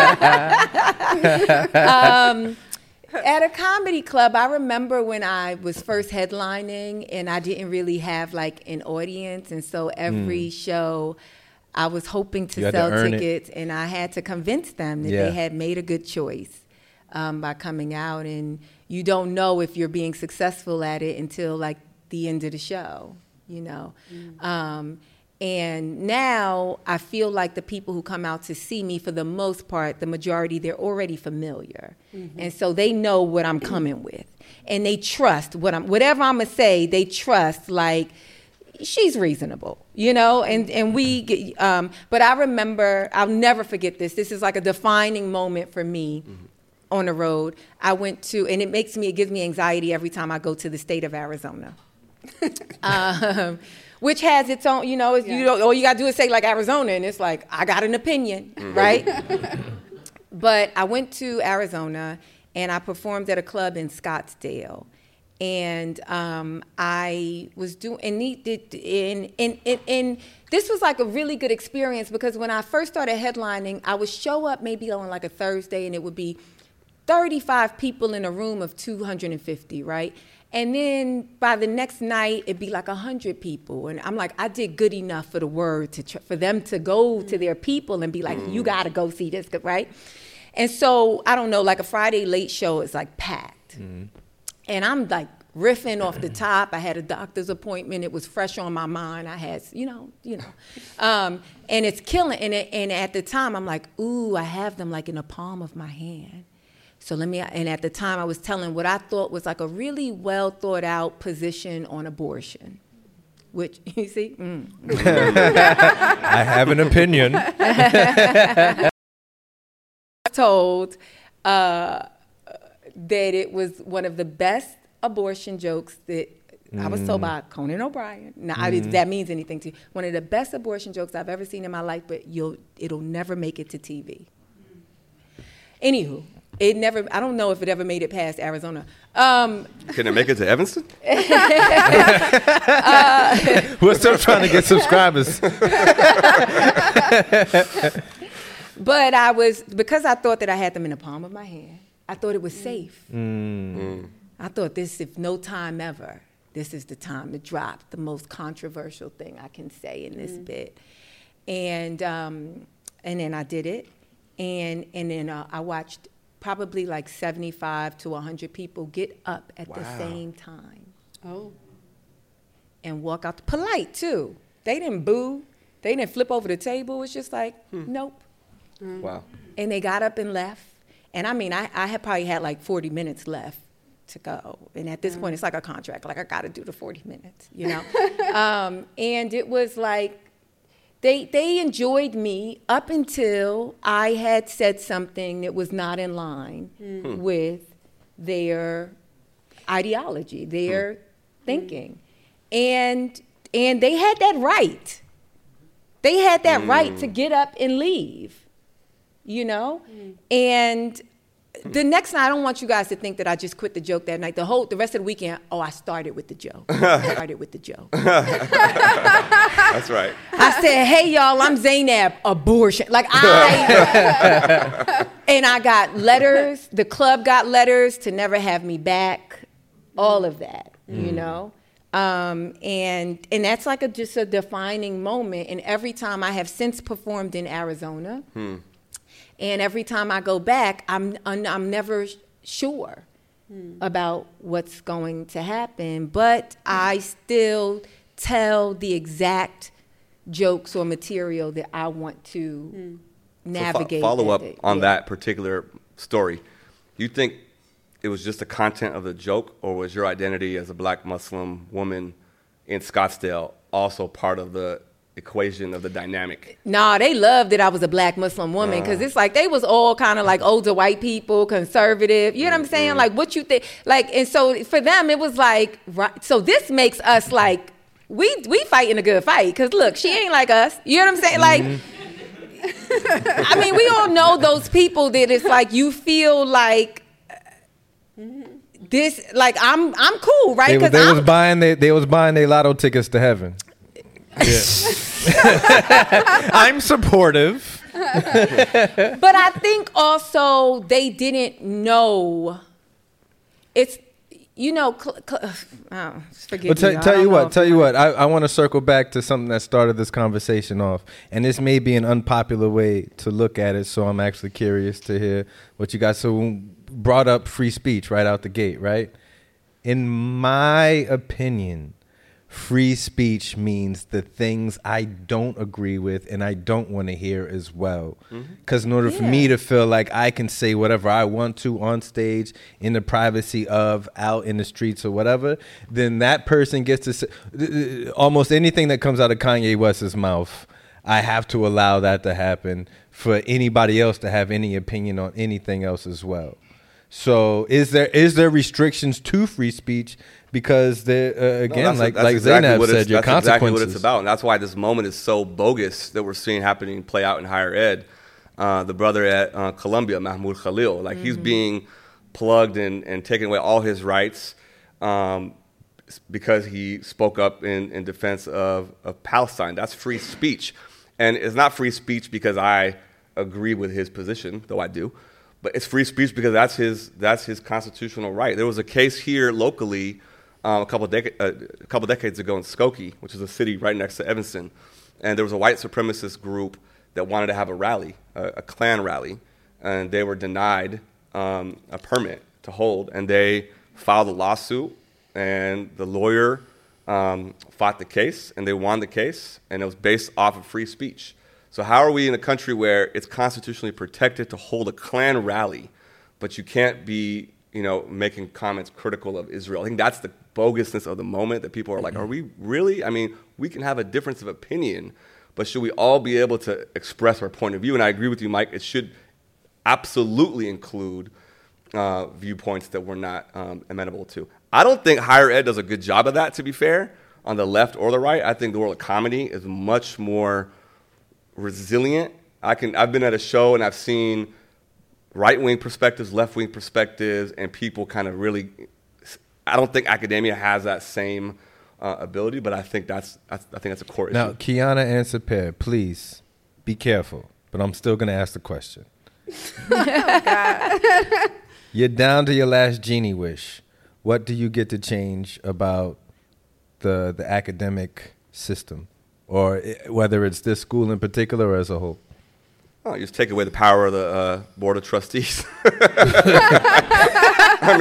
Speaker 5: um, at a comedy club, I remember when I was first headlining, and I didn't really have like an audience, and so every mm. show I was hoping to sell to tickets, it. and I had to convince them that yeah. they had made a good choice um, by coming out. And you don't know if you're being successful at it until like the end of the show, you know. Mm. Um, and now I feel like the people who come out to see me, for the most part, the majority, they're already familiar. Mm-hmm. And so they know what I'm coming with. And they trust what I'm, whatever I'm gonna say, they trust like, she's reasonable, you know, and, and we, get, um, but I remember, I'll never forget this. This is like a defining moment for me. Mm-hmm. On the road. I went to, and it makes me, it gives me anxiety every time I go to the state of Arizona, um, which has its own, you know, yeah. you don't, all you got to do is say like Arizona, and it's like, I got an opinion, mm-hmm. right? But I went to Arizona, and I performed at a club in Scottsdale. And um, I was doing, and, and, and, and, and this was like a really good experience, because when I first started headlining, I would show up maybe on like a Thursday, and it would be thirty-five people in a room of two hundred fifty, right? And then by the next night, it'd be like one hundred people. And I'm like, I did good enough for the word, to tr- for them to go mm. to their people and be like, you got to go see this, right? And so, I don't know, like a Friday late show is like packed. Mm. And I'm like riffing off the top. I had a doctor's appointment. It was fresh on my mind. I had, you know, you know. Um, and it's killing. And, it, and at the time, I'm like, ooh, I have them like in the palm of my hand. So let me, and at the time I was telling what I thought was like a really well thought out position on abortion, which, you see? Mm.
Speaker 3: I have an opinion.
Speaker 5: Told uh, that it was one of the best abortion jokes that mm. I was told by Conan O'Brien. Now, mm. I, if that means anything to you. One of the best abortion jokes I've ever seen in my life, but you'll, it'll never make it to T V. Anywho. It never, I don't know if it ever made it past Arizona. Um,
Speaker 1: Can it make it to Evanston?
Speaker 3: uh, We're still trying to get subscribers.
Speaker 5: But I was, because I thought that I had them in the palm of my hand, I thought it was safe.
Speaker 3: Mm.
Speaker 1: Mm.
Speaker 5: I thought this, if no time ever, this is the time to drop the most controversial thing I can say in this mm. bit. And um, and then I did it. And, and then uh, I watched probably like seventy-five to one hundred people get up at wow. the same time.
Speaker 4: Oh.
Speaker 5: And walk out. Polite, too. They didn't boo. They didn't flip over the table. It's just like, hmm. nope.
Speaker 1: Mm. Wow.
Speaker 5: And they got up and left. And I mean, I, I had probably had like forty minutes left to go. And at this mm. point, it's like a contract. Like, I got to do the forty minutes, you know? um, and it was like, They they enjoyed me up until I had said something that was not in line mm. with their ideology, their mm. thinking. And and they had that right. They had that mm. right to get up and leave, you know? Mm. And the next night, I don't want you guys to think that I just quit the joke that night. The whole, the rest of the weekend, oh, I started with the joke. I started with the joke.
Speaker 1: That's right.
Speaker 5: I said, hey, y'all, I'm Zainab, abortion. Like, I, and I got letters. The club got letters to never have me back. All of that, mm. you know? Um, and and that's like a just a defining moment. And every time I have since performed in Arizona, hmm. and every time I go back, I'm I'm never sure hmm. about what's going to happen. But I still tell the exact jokes or material that I want to hmm. navigate.
Speaker 1: So fo- follow up
Speaker 5: it.
Speaker 1: on
Speaker 5: yeah.
Speaker 1: that particular story. You think it was just the content of the joke, or was your identity as a black Muslim woman in Scottsdale also part of the equation of the dynamic?
Speaker 5: Nah, they loved that I was a black Muslim woman, because uh. it's like they was all kind of like older white people, conservative. You know what I'm saying? Mm-hmm. Like, what you think? Like, and so for them, it was like, right. So this makes us like, we we fighting a good fight, because look, she ain't like us. You know what I'm saying? Mm-hmm. Like, I mean, we all know those people that it's like you feel like this, like, I'm I'm cool, right?
Speaker 3: They, was-
Speaker 5: 'Cause
Speaker 3: they
Speaker 5: I'm,
Speaker 3: was buying they, they was buying their lotto tickets to heaven. Yeah. I'm supportive.
Speaker 5: But I think also they didn't know. It's, you know, cl- cl- oh, forgive
Speaker 3: But tell,
Speaker 5: me. I
Speaker 3: tell
Speaker 5: don't
Speaker 3: you
Speaker 5: know
Speaker 3: what,
Speaker 5: if
Speaker 3: tell
Speaker 5: I-
Speaker 3: you what. I, I want to circle back to something that started this conversation off, and this may be an unpopular way to look at it. So I'm actually curious to hear what you guys so brought up free speech right out the gate, right? In my opinion, free speech means the things I don't agree with and I don't want to hear as well. Because in order for me to feel like I can say whatever I want to on stage, in the privacy of, out in the streets or whatever, then that person gets to say almost anything that comes out of Kanye West's mouth. I have to allow that to happen for anybody else to have any opinion on anything else as well. So is there is there restrictions to free speech? Because there uh, again,
Speaker 1: No, that's-
Speaker 3: like
Speaker 1: that's
Speaker 3: like
Speaker 1: exactly
Speaker 3: Zainab
Speaker 1: what it's-
Speaker 3: said, your
Speaker 1: that's exactly
Speaker 3: consequences.
Speaker 1: what it's about, and that's why this moment is so bogus that we're seeing happening play out in higher ed. Uh, the brother at uh, Columbia, Mahmoud Khalil, like mm-hmm. he's being plugged and, and taking away all his rights um, because he spoke up in, in defense of, of Palestine. That's free speech, and it's not free speech because I agree with his position, though I do. But it's free speech because that's his that's his constitutional right. There was a case here locally um, a couple of dec- uh, a couple decades ago in Skokie, which is a city right next to Evanston, and there was a white supremacist group that wanted to have a rally, a, a Klan rally, and they were denied um, a permit to hold, and they filed a lawsuit, and the lawyer um, fought the case, and they won the case, and it was based off of free speech. So how are we in a country where it's constitutionally protected to hold a Klan rally, but you can't be, you know, making comments critical of Israel? I think that's the bogusness of the moment, that people are like, are we really? I mean, we can have a difference of opinion, but should we all be able to express our point of view? And I agree with you, Mike. It should absolutely include uh, viewpoints that we're not um, amenable to. I don't think higher ed does a good job of that, to be fair, on the left or the right. I think the world of comedy is much more resilient. I can. I've been at a show and I've seen right-wing perspectives, left-wing perspectives, and people kind of really. I don't think academia has that same uh, ability, but I think that's. I think that's a core issue.
Speaker 3: Now, Kiana and Sapir, please be careful. But I'm still going to ask the question.
Speaker 4: Oh, God.
Speaker 3: You're down to your last genie wish. What do you get to change about the the academic system? Or whether it's this school in particular or as a whole?
Speaker 1: Oh, you just take away the power of the uh, board of trustees. I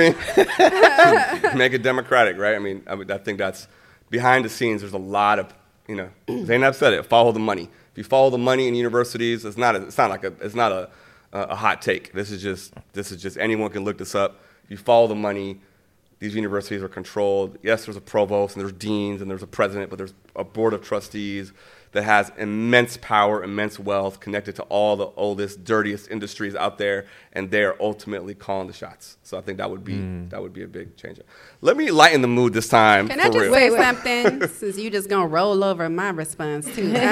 Speaker 1: mean, make it democratic, right? I mean, I mean, I think that's behind the scenes. There's a lot of, you know, Zainab said it. Follow the money. If you follow the money in universities, it's not. A, it's not like a. It's not a, a hot take. This is just. This is just. Anyone can look this up. If you follow the money, these universities are controlled. Yes, there's a provost and there's deans and there's a president, but there's a board of trustees that has immense power, immense wealth, connected to all the oldest, dirtiest industries out there, and they're ultimately calling the shots. So I think that would be mm. that would be a big change. Let me lighten the mood this time.
Speaker 4: Can
Speaker 1: for
Speaker 4: I just
Speaker 1: real.
Speaker 4: say something? Since you just gonna roll over my response too. Um,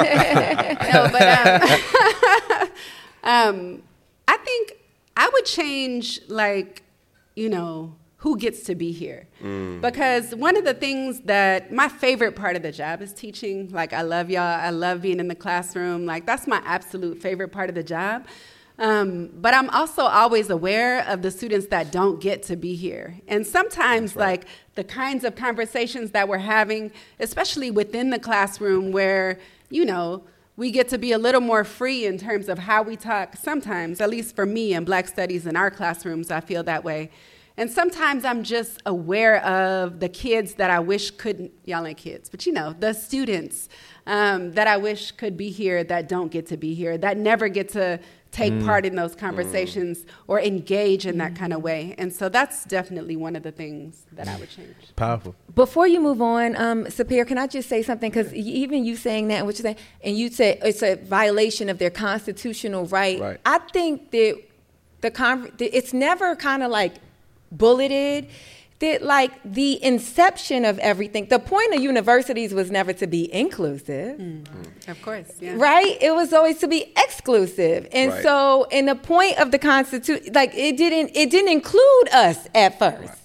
Speaker 4: no, but um, um, I think I would change, like, you know, who gets to be here. Mm. Because one of the things that my favorite part of the job is teaching. Like, I love y'all. I love being in the classroom. Like, that's my absolute favorite part of the job. Um, but I'm also always aware of the students that don't get to be here. And sometimes, right. like, the kinds of conversations that we're having, especially within the classroom where, you know, we get to be a little more free in terms of how we talk sometimes, at least for me in Black Studies in our classrooms, I feel that way. And sometimes I'm just aware of the kids that I wish couldn't, y'all ain't kids, but you know, the students um, that I wish could be here that don't get to be here, that never get to take mm. part in those conversations mm. or engage in that kind of way. And so that's definitely one of the things that I would change.
Speaker 3: Powerful.
Speaker 5: Before you move on, um, Sapir, can I just say something? Because even you saying that, what you're saying, and you said it's a violation of their constitutional right.
Speaker 3: right.
Speaker 5: I think that the con- it's never kind of like bulleted, that like the inception of everything, the point of universities was never to be inclusive.
Speaker 4: Mm-hmm. Of course, yeah.
Speaker 5: Right? It was always to be exclusive. And right. so, and the point of the Constitution, like it didn't, it didn't include us at first.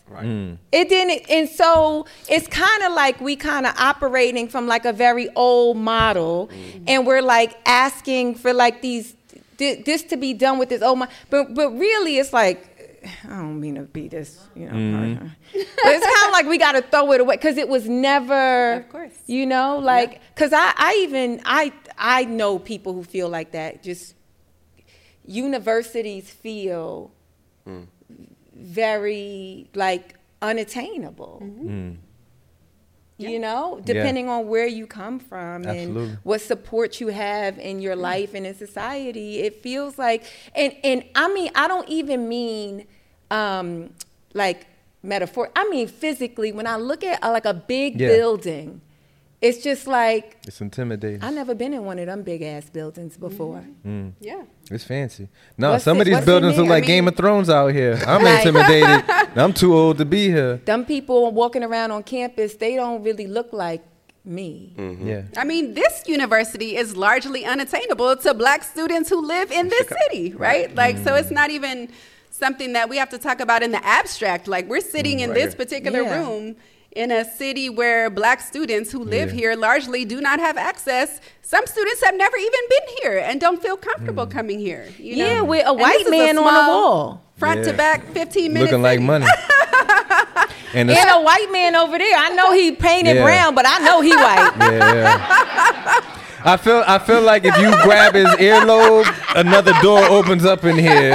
Speaker 1: Right.
Speaker 3: Mm.
Speaker 5: It didn't, and so it's kind of like we kind of operating from like a very old model, mm-hmm. and we're like asking for like these th- this to be done with this old model, but but really it's like I don't mean to be this, you know, mm-hmm. but it's kind of like we got to throw it away because it was never,
Speaker 4: of course,
Speaker 5: you know, like because yeah. I I even I I know people who feel like that. Just universities feel. Mm. Very like unattainable, mm-hmm. mm. you know, depending yeah. on where you come from Absolutely. And what support you have in your life and in society. It feels like, and and I mean, I don't even mean um, like metaphor. I mean physically. When I look at uh, like a big yeah. building, it's just like
Speaker 3: it's intimidating.
Speaker 5: I've never been in one of them big ass buildings before.
Speaker 3: Mm. Mm.
Speaker 4: Yeah.
Speaker 3: It's fancy. No,
Speaker 5: what's
Speaker 3: some
Speaker 5: it,
Speaker 3: of these buildings look like I mean, Game of Thrones out here. I'm like, intimidated. I'm too old to be here.
Speaker 5: Them people walking around on campus, they don't really look like me.
Speaker 3: Mm-hmm. Yeah.
Speaker 4: I mean, this university is largely unattainable to black students who live in this city, right? Like, mm-hmm. so it's not even something that we have to talk about in the abstract. Like, we're sitting mm, in right this here. particular yeah. room in a city where black students who live yeah. here largely do not have access. Some students have never even been here and don't feel comfortable mm. coming here. You know?
Speaker 5: Yeah, with a white man a on the wall.
Speaker 4: Front
Speaker 3: yeah.
Speaker 4: to back, fifteen minutes.
Speaker 3: Looking like
Speaker 4: city.
Speaker 3: money.
Speaker 5: and, and a white man over there. I know he painted yeah. brown, but I know he white.
Speaker 3: Yeah. I feel I feel like if you grab his earlobe, another door opens up in here.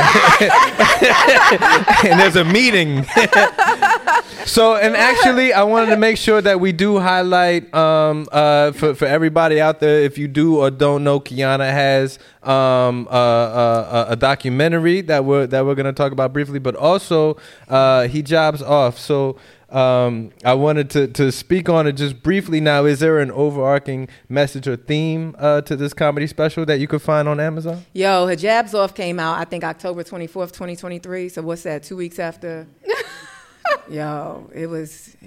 Speaker 3: And there's a meeting. So, and actually, I wanted to make sure that we do highlight um, uh, for, for everybody out there, if you do or don't know, Kiana has um, uh, uh, a documentary that we're, that we're going to talk about briefly, but also uh, Hijabs Off. So, Um, I wanted to, to speak on it just briefly now. Is there an overarching message or theme uh, to this comedy special that you could find on Amazon?
Speaker 5: Yo, Hijabs Off came out, I think, October twenty-fourth, twenty twenty-three. So what's that, two weeks after? Yo, it was...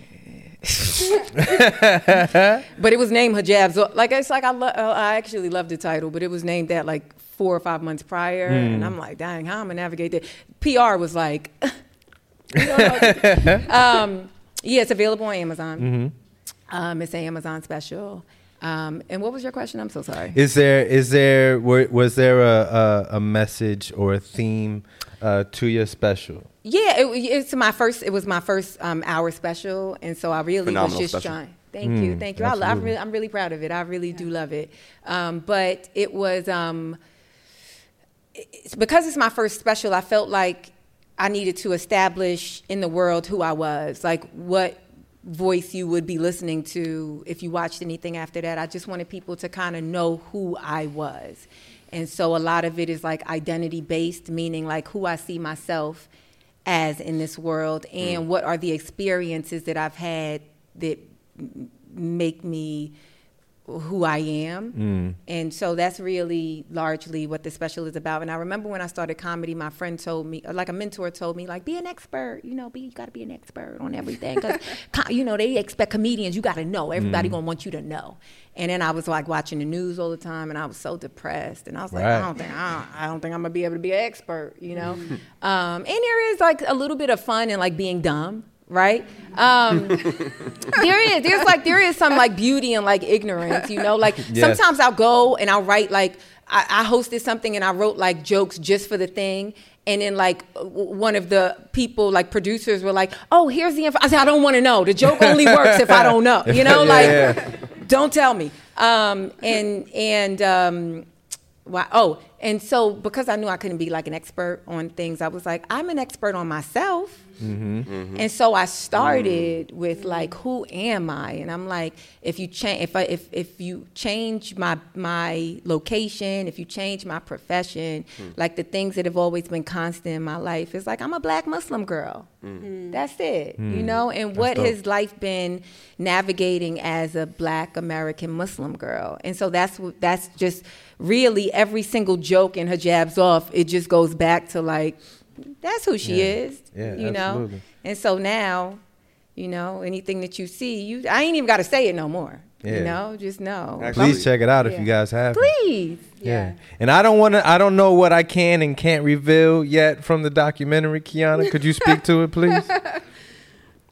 Speaker 5: But it was named Hijabs Off. Like, it's like I, lo- I actually love the title, but it was named that like four or five months prior. Mm. And I'm like, dang, how am I going to navigate that? P R was like... um, yeah, it's available on Amazon. Mm-hmm. Um, it's an Amazon special. Um, and what was your question? I'm so sorry.
Speaker 3: Is there is there were, was there a, a a message or a theme uh, to your special?
Speaker 5: Yeah, it, it's my first. It was my first um, hour special, and so I really
Speaker 1: Phenomenal
Speaker 5: was just
Speaker 1: special.
Speaker 5: trying. Thank mm, you, thank you. I, I really, I'm really proud of it. I really yeah. do love it. Um, but it was um, it's because it's my first special. I felt like I needed to establish in the world who I was, like what voice you would be listening to if you watched anything after that. I just wanted people to kind of know who I was. And so a lot of it is like identity based, meaning like who I see myself as in this world and mm. what are the experiences that I've had that make me who I am. Mm. And so that's really largely what the special is about. And I remember when I started comedy, my friend told me, or like a mentor told me, like, be an expert, you know, be, you got to be an expert on everything. Because, you know, they expect comedians, you got to know. Everybody mm. going to want you to know. And then I was like watching the news all the time and I was so depressed. And I was like, right. I don't think, I don't, I don't think I'm going to be able to be an expert, you know. um, and there is like a little bit of fun in like being dumb. Right? Um, there is, there's like, there is some like beauty in like ignorance, you know, like yes. sometimes I'll go and I'll write like, I, I hosted something and I wrote like jokes just for the thing. And then like one of the people, like producers were like, oh, here's the info. I said, I don't want to know. The joke only works if I don't know, you know, like, yeah, yeah. Don't tell me. Um, and, and, um, wow. Oh, and so because I knew I couldn't be like an expert on things, I was like, I'm an expert on myself. Mm-hmm. Mm-hmm. And so I started mm. with like, who am I? And I'm like, if you change, if I, if if you change my my location, if you change my profession, mm. like the things that have always been constant in my life is like, I'm a black Muslim girl. Mm. That's it, mm. you know. And That's what dope. Has life been navigating as a black American Muslim girl? And so that's that's just really every single joke in Hijabs Off. It just goes back to like. That's who she
Speaker 3: yeah.
Speaker 5: is,
Speaker 3: yeah,
Speaker 5: you
Speaker 3: absolutely.
Speaker 5: know? And so now, you know, anything that you see, you I ain't even got to say it no more, yeah. you know? Just know.
Speaker 3: Actually, please check it out
Speaker 5: yeah.
Speaker 3: if you guys have
Speaker 5: Please.
Speaker 3: It. Yeah. yeah. And I don't want to, I don't know what I can and can't reveal yet from the documentary, Kiana. Could you speak to it, please?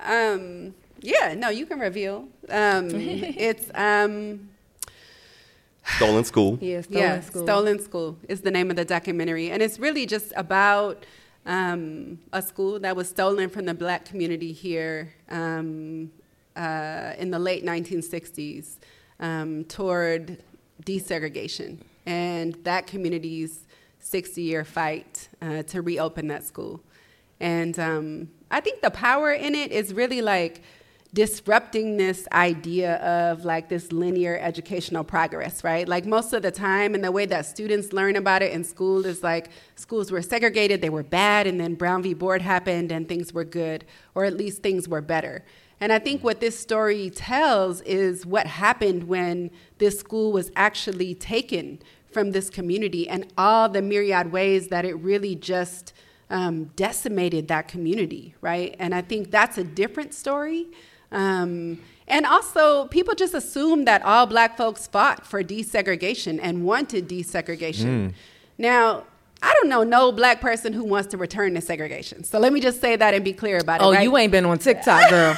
Speaker 4: Um, yeah, no, you can reveal. Um, it's um,
Speaker 1: Stolen School.
Speaker 5: Yeah, Stolen
Speaker 4: yeah,
Speaker 5: School.
Speaker 4: Stolen School is the name of the documentary, and it's really just about um, a school that was stolen from the Black community here um, uh, in the late nineteen sixties um, toward desegregation, and that community's sixty-year fight uh, to reopen that school. And um, I think the power in it is really like disrupting this idea of like this linear educational progress, right? Like most of the time, and the way that students learn about it in school is like schools were segregated, they were bad, and then Brown v. Board happened and things were good, or at least things were better. And I think what this story tells is what happened when this school was actually taken from this community and all the myriad ways that it really just um, decimated that community, right? And I think that's a different story. Um, and also, people just assume that all Black folks fought for desegregation and wanted desegregation. Mm. Now, I don't know no Black person who wants to return to segregation. So let me just say that and be clear about it.
Speaker 5: Oh,
Speaker 4: right?
Speaker 5: you ain't been on TikTok, girl.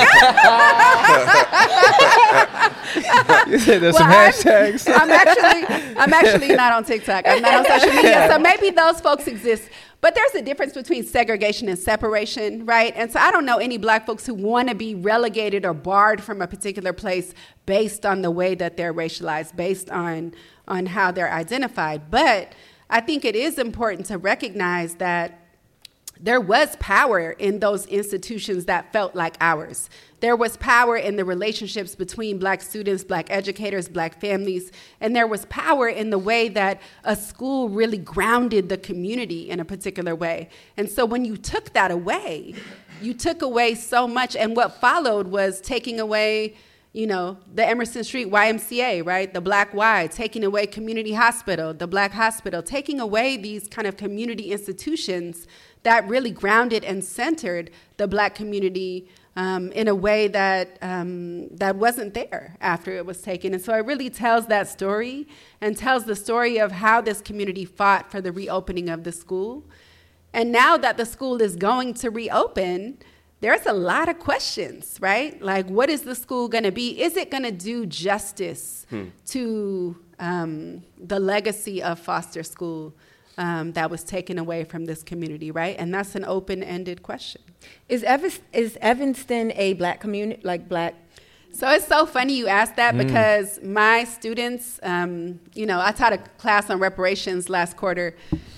Speaker 3: You said there's
Speaker 4: Well,
Speaker 3: some
Speaker 4: I'm-
Speaker 3: hashtags.
Speaker 4: I'm actually, I'm actually not on TikTok. I'm not on social media. So maybe those folks exist. But there's a difference between segregation and separation, right? And so I don't know any Black folks who want to be relegated or barred from a particular place based on the way that they're racialized, based on, on how they're identified. But I think it is important to recognize that there was power in those institutions that felt like ours. There was power in the relationships between Black students, Black educators, Black families, and there was power in the way that a school really grounded the community in a particular way. And so when you took that away, you took away so much, and what followed was taking away, you know, the Emerson Street Y M C A, right? The Black Y, taking away Community Hospital, the Black Hospital, taking away these kind of community institutions that really grounded and centered the Black community um, in a way that um, that wasn't there after it was taken. And so it really tells that story and tells the story of how this community fought for the reopening of the school. And now that the school is going to reopen, there's a lot of questions, right? Like, what is the school going to be? Is it going to do justice hmm. to um, the legacy of Foster School um, that was taken away from this community, right? And that's an open-ended question.
Speaker 5: Is Ev- is Evanston a Black community, like Black?
Speaker 4: So it's so funny you asked that mm. because my students, um, you know, I taught a class on reparations last quarter.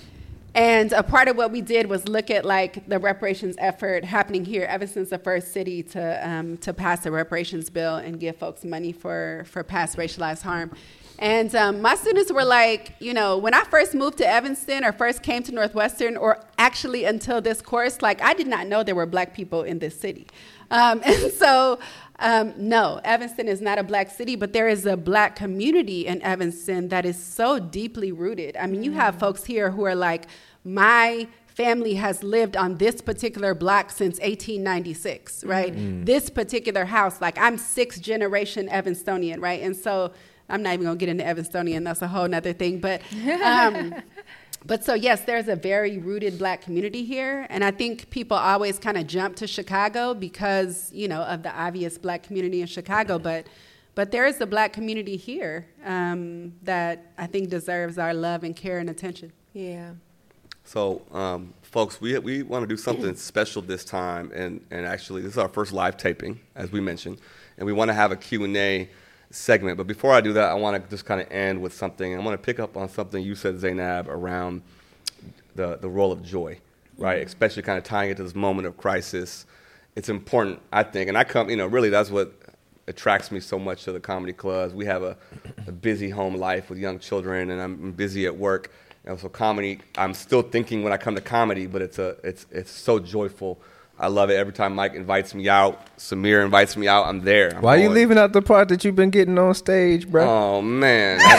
Speaker 4: And a part of what we did was look at like the reparations effort happening here. Evanston's the first city to um, to pass a reparations bill and give folks money for, for past racialized harm. And um, my students were like, you know, when I first moved to Evanston or first came to Northwestern, or actually until this course, like I did not know there were Black people in this city. Um, and so, um, no, Evanston is not a Black city, but there is a Black community in Evanston that is so deeply rooted. I mean, mm. you have folks here who are like, my family has lived on this particular block since eighteen ninety-six, right? Mm. This particular house, like I'm sixth generation Evanstonian, right? And so I'm not even gonna get into Evanstonian, that's a whole nother thing. But um, but so yes, there's a very rooted Black community here. And I think people always kind of jump to Chicago because, you know, of the obvious Black community in Chicago. But but there is a Black community here um, that I think deserves our love and care and attention.
Speaker 5: Yeah.
Speaker 1: So, um, folks, we we want to do something special this time, and, and actually this is our first live taping, as we mentioned, and we want to have a Q and A segment. But before I do that, I want to just kind of end with something. I want to pick up on something you said, Zainab, around the, the role of joy, right? Mm-hmm. Especially kind of tying it to this moment of crisis. It's important, I think, and I come, you know, really that's what attracts me so much to the comedy clubs. We have a, a busy home life with young children, and I'm busy at work. And so comedy, I'm still thinking when I come to comedy, but it's a, it's, it's so joyful. I love it. Every time Mike invites me out, Samir invites me out, I'm there. I'm
Speaker 3: Why are you
Speaker 1: always,
Speaker 3: leaving out the part that you've been getting on stage, bro?
Speaker 1: Oh, man.
Speaker 3: Why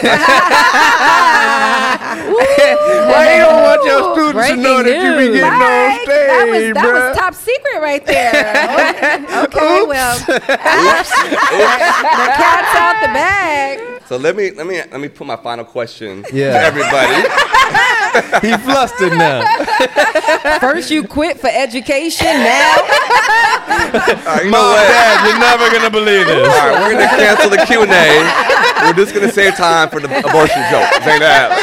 Speaker 3: you don't want your students
Speaker 5: Breaking
Speaker 3: to know that you be
Speaker 5: news.
Speaker 3: getting
Speaker 4: Mike,
Speaker 3: on stage,
Speaker 4: that was, that
Speaker 3: bro?
Speaker 4: was top secret right there. Okay, well, the cat's out the bag.
Speaker 1: So let me let me let me put my final question
Speaker 3: Yeah.
Speaker 1: to everybody.
Speaker 3: He flustered now.
Speaker 5: First you quit for education, now.
Speaker 1: All right, you know
Speaker 3: Mom,
Speaker 1: what?
Speaker 3: Dad, you're never gonna believe this.
Speaker 1: All right, we're gonna cancel the Q and A. We're just gonna save time for the abortion joke. Zainab.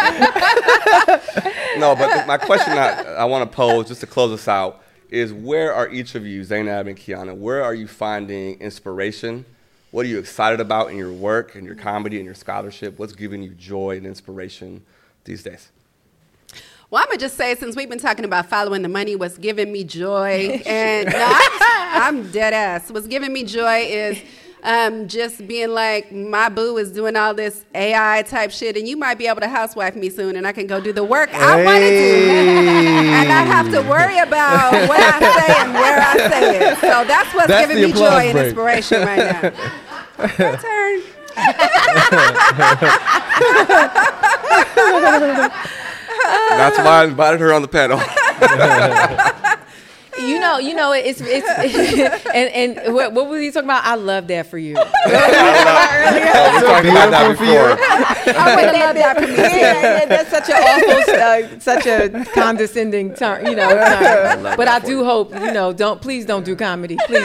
Speaker 1: No, but th- my question I, I want to pose, just to close us out, is where are each of you, Zainab and Kiana, where are you finding inspiration? What are you excited about in your work, in your comedy, in your scholarship? What's giving you joy and inspiration these days?
Speaker 4: Well, I'm going to just say, since we've been talking about following the money, what's giving me joy, and no, I'm, I'm dead ass. What's giving me joy is um, just being like, my boo is doing all this A I type shit, and you might be able to housewife me soon, and I can go do the work I want to do, and not have to worry about what I say and where I say it. So that's what's
Speaker 3: That's
Speaker 4: giving
Speaker 3: the
Speaker 4: me
Speaker 3: applause
Speaker 4: joy and
Speaker 3: break.
Speaker 4: inspiration right now. Your turn.
Speaker 1: That's why I invited her on the panel.
Speaker 5: You know, you know, it's it's and and what, what was he talking about? I love that for you.
Speaker 1: Oh, we talked about that before.
Speaker 5: I would love that for me. Yeah, that's such an awful, uh, such a condescending term, you know. Term. But I do hope, you know, don't please don't do comedy, please.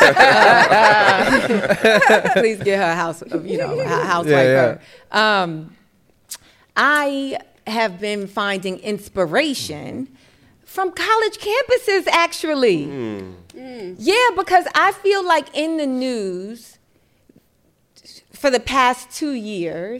Speaker 5: Please get her a house, you know, a housewife.
Speaker 3: Yeah,
Speaker 5: her. Um, I have been finding inspiration from college campuses, actually.
Speaker 1: Mm.
Speaker 5: Mm. Yeah, because I feel like in the news for the past two years,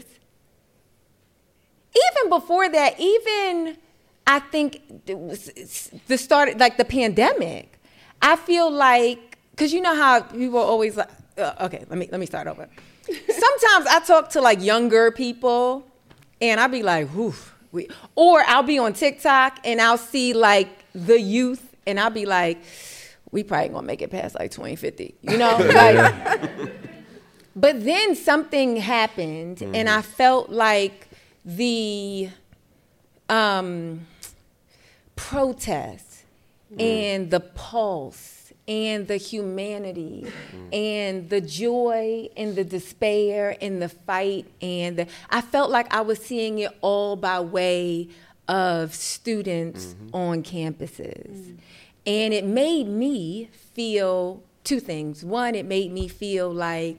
Speaker 5: even before that, even I think it was the start, like the pandemic, I feel like, because you know how people are always like, uh, okay, let me let me start over. Sometimes I talk to like younger people, and I'll be like, whew. We, or I'll be on TikTok and I'll see like the youth and I'll be like, we probably gonna make it past like twenty fifty, you know? Like, but then something happened mm-hmm. and I felt like the um, protest mm. and the pulse and the humanity mm. and the joy and the despair and the fight and the, I felt like I was seeing it all by way of students mm-hmm. on campuses. Mm. And it made me feel two things. One, it made me feel like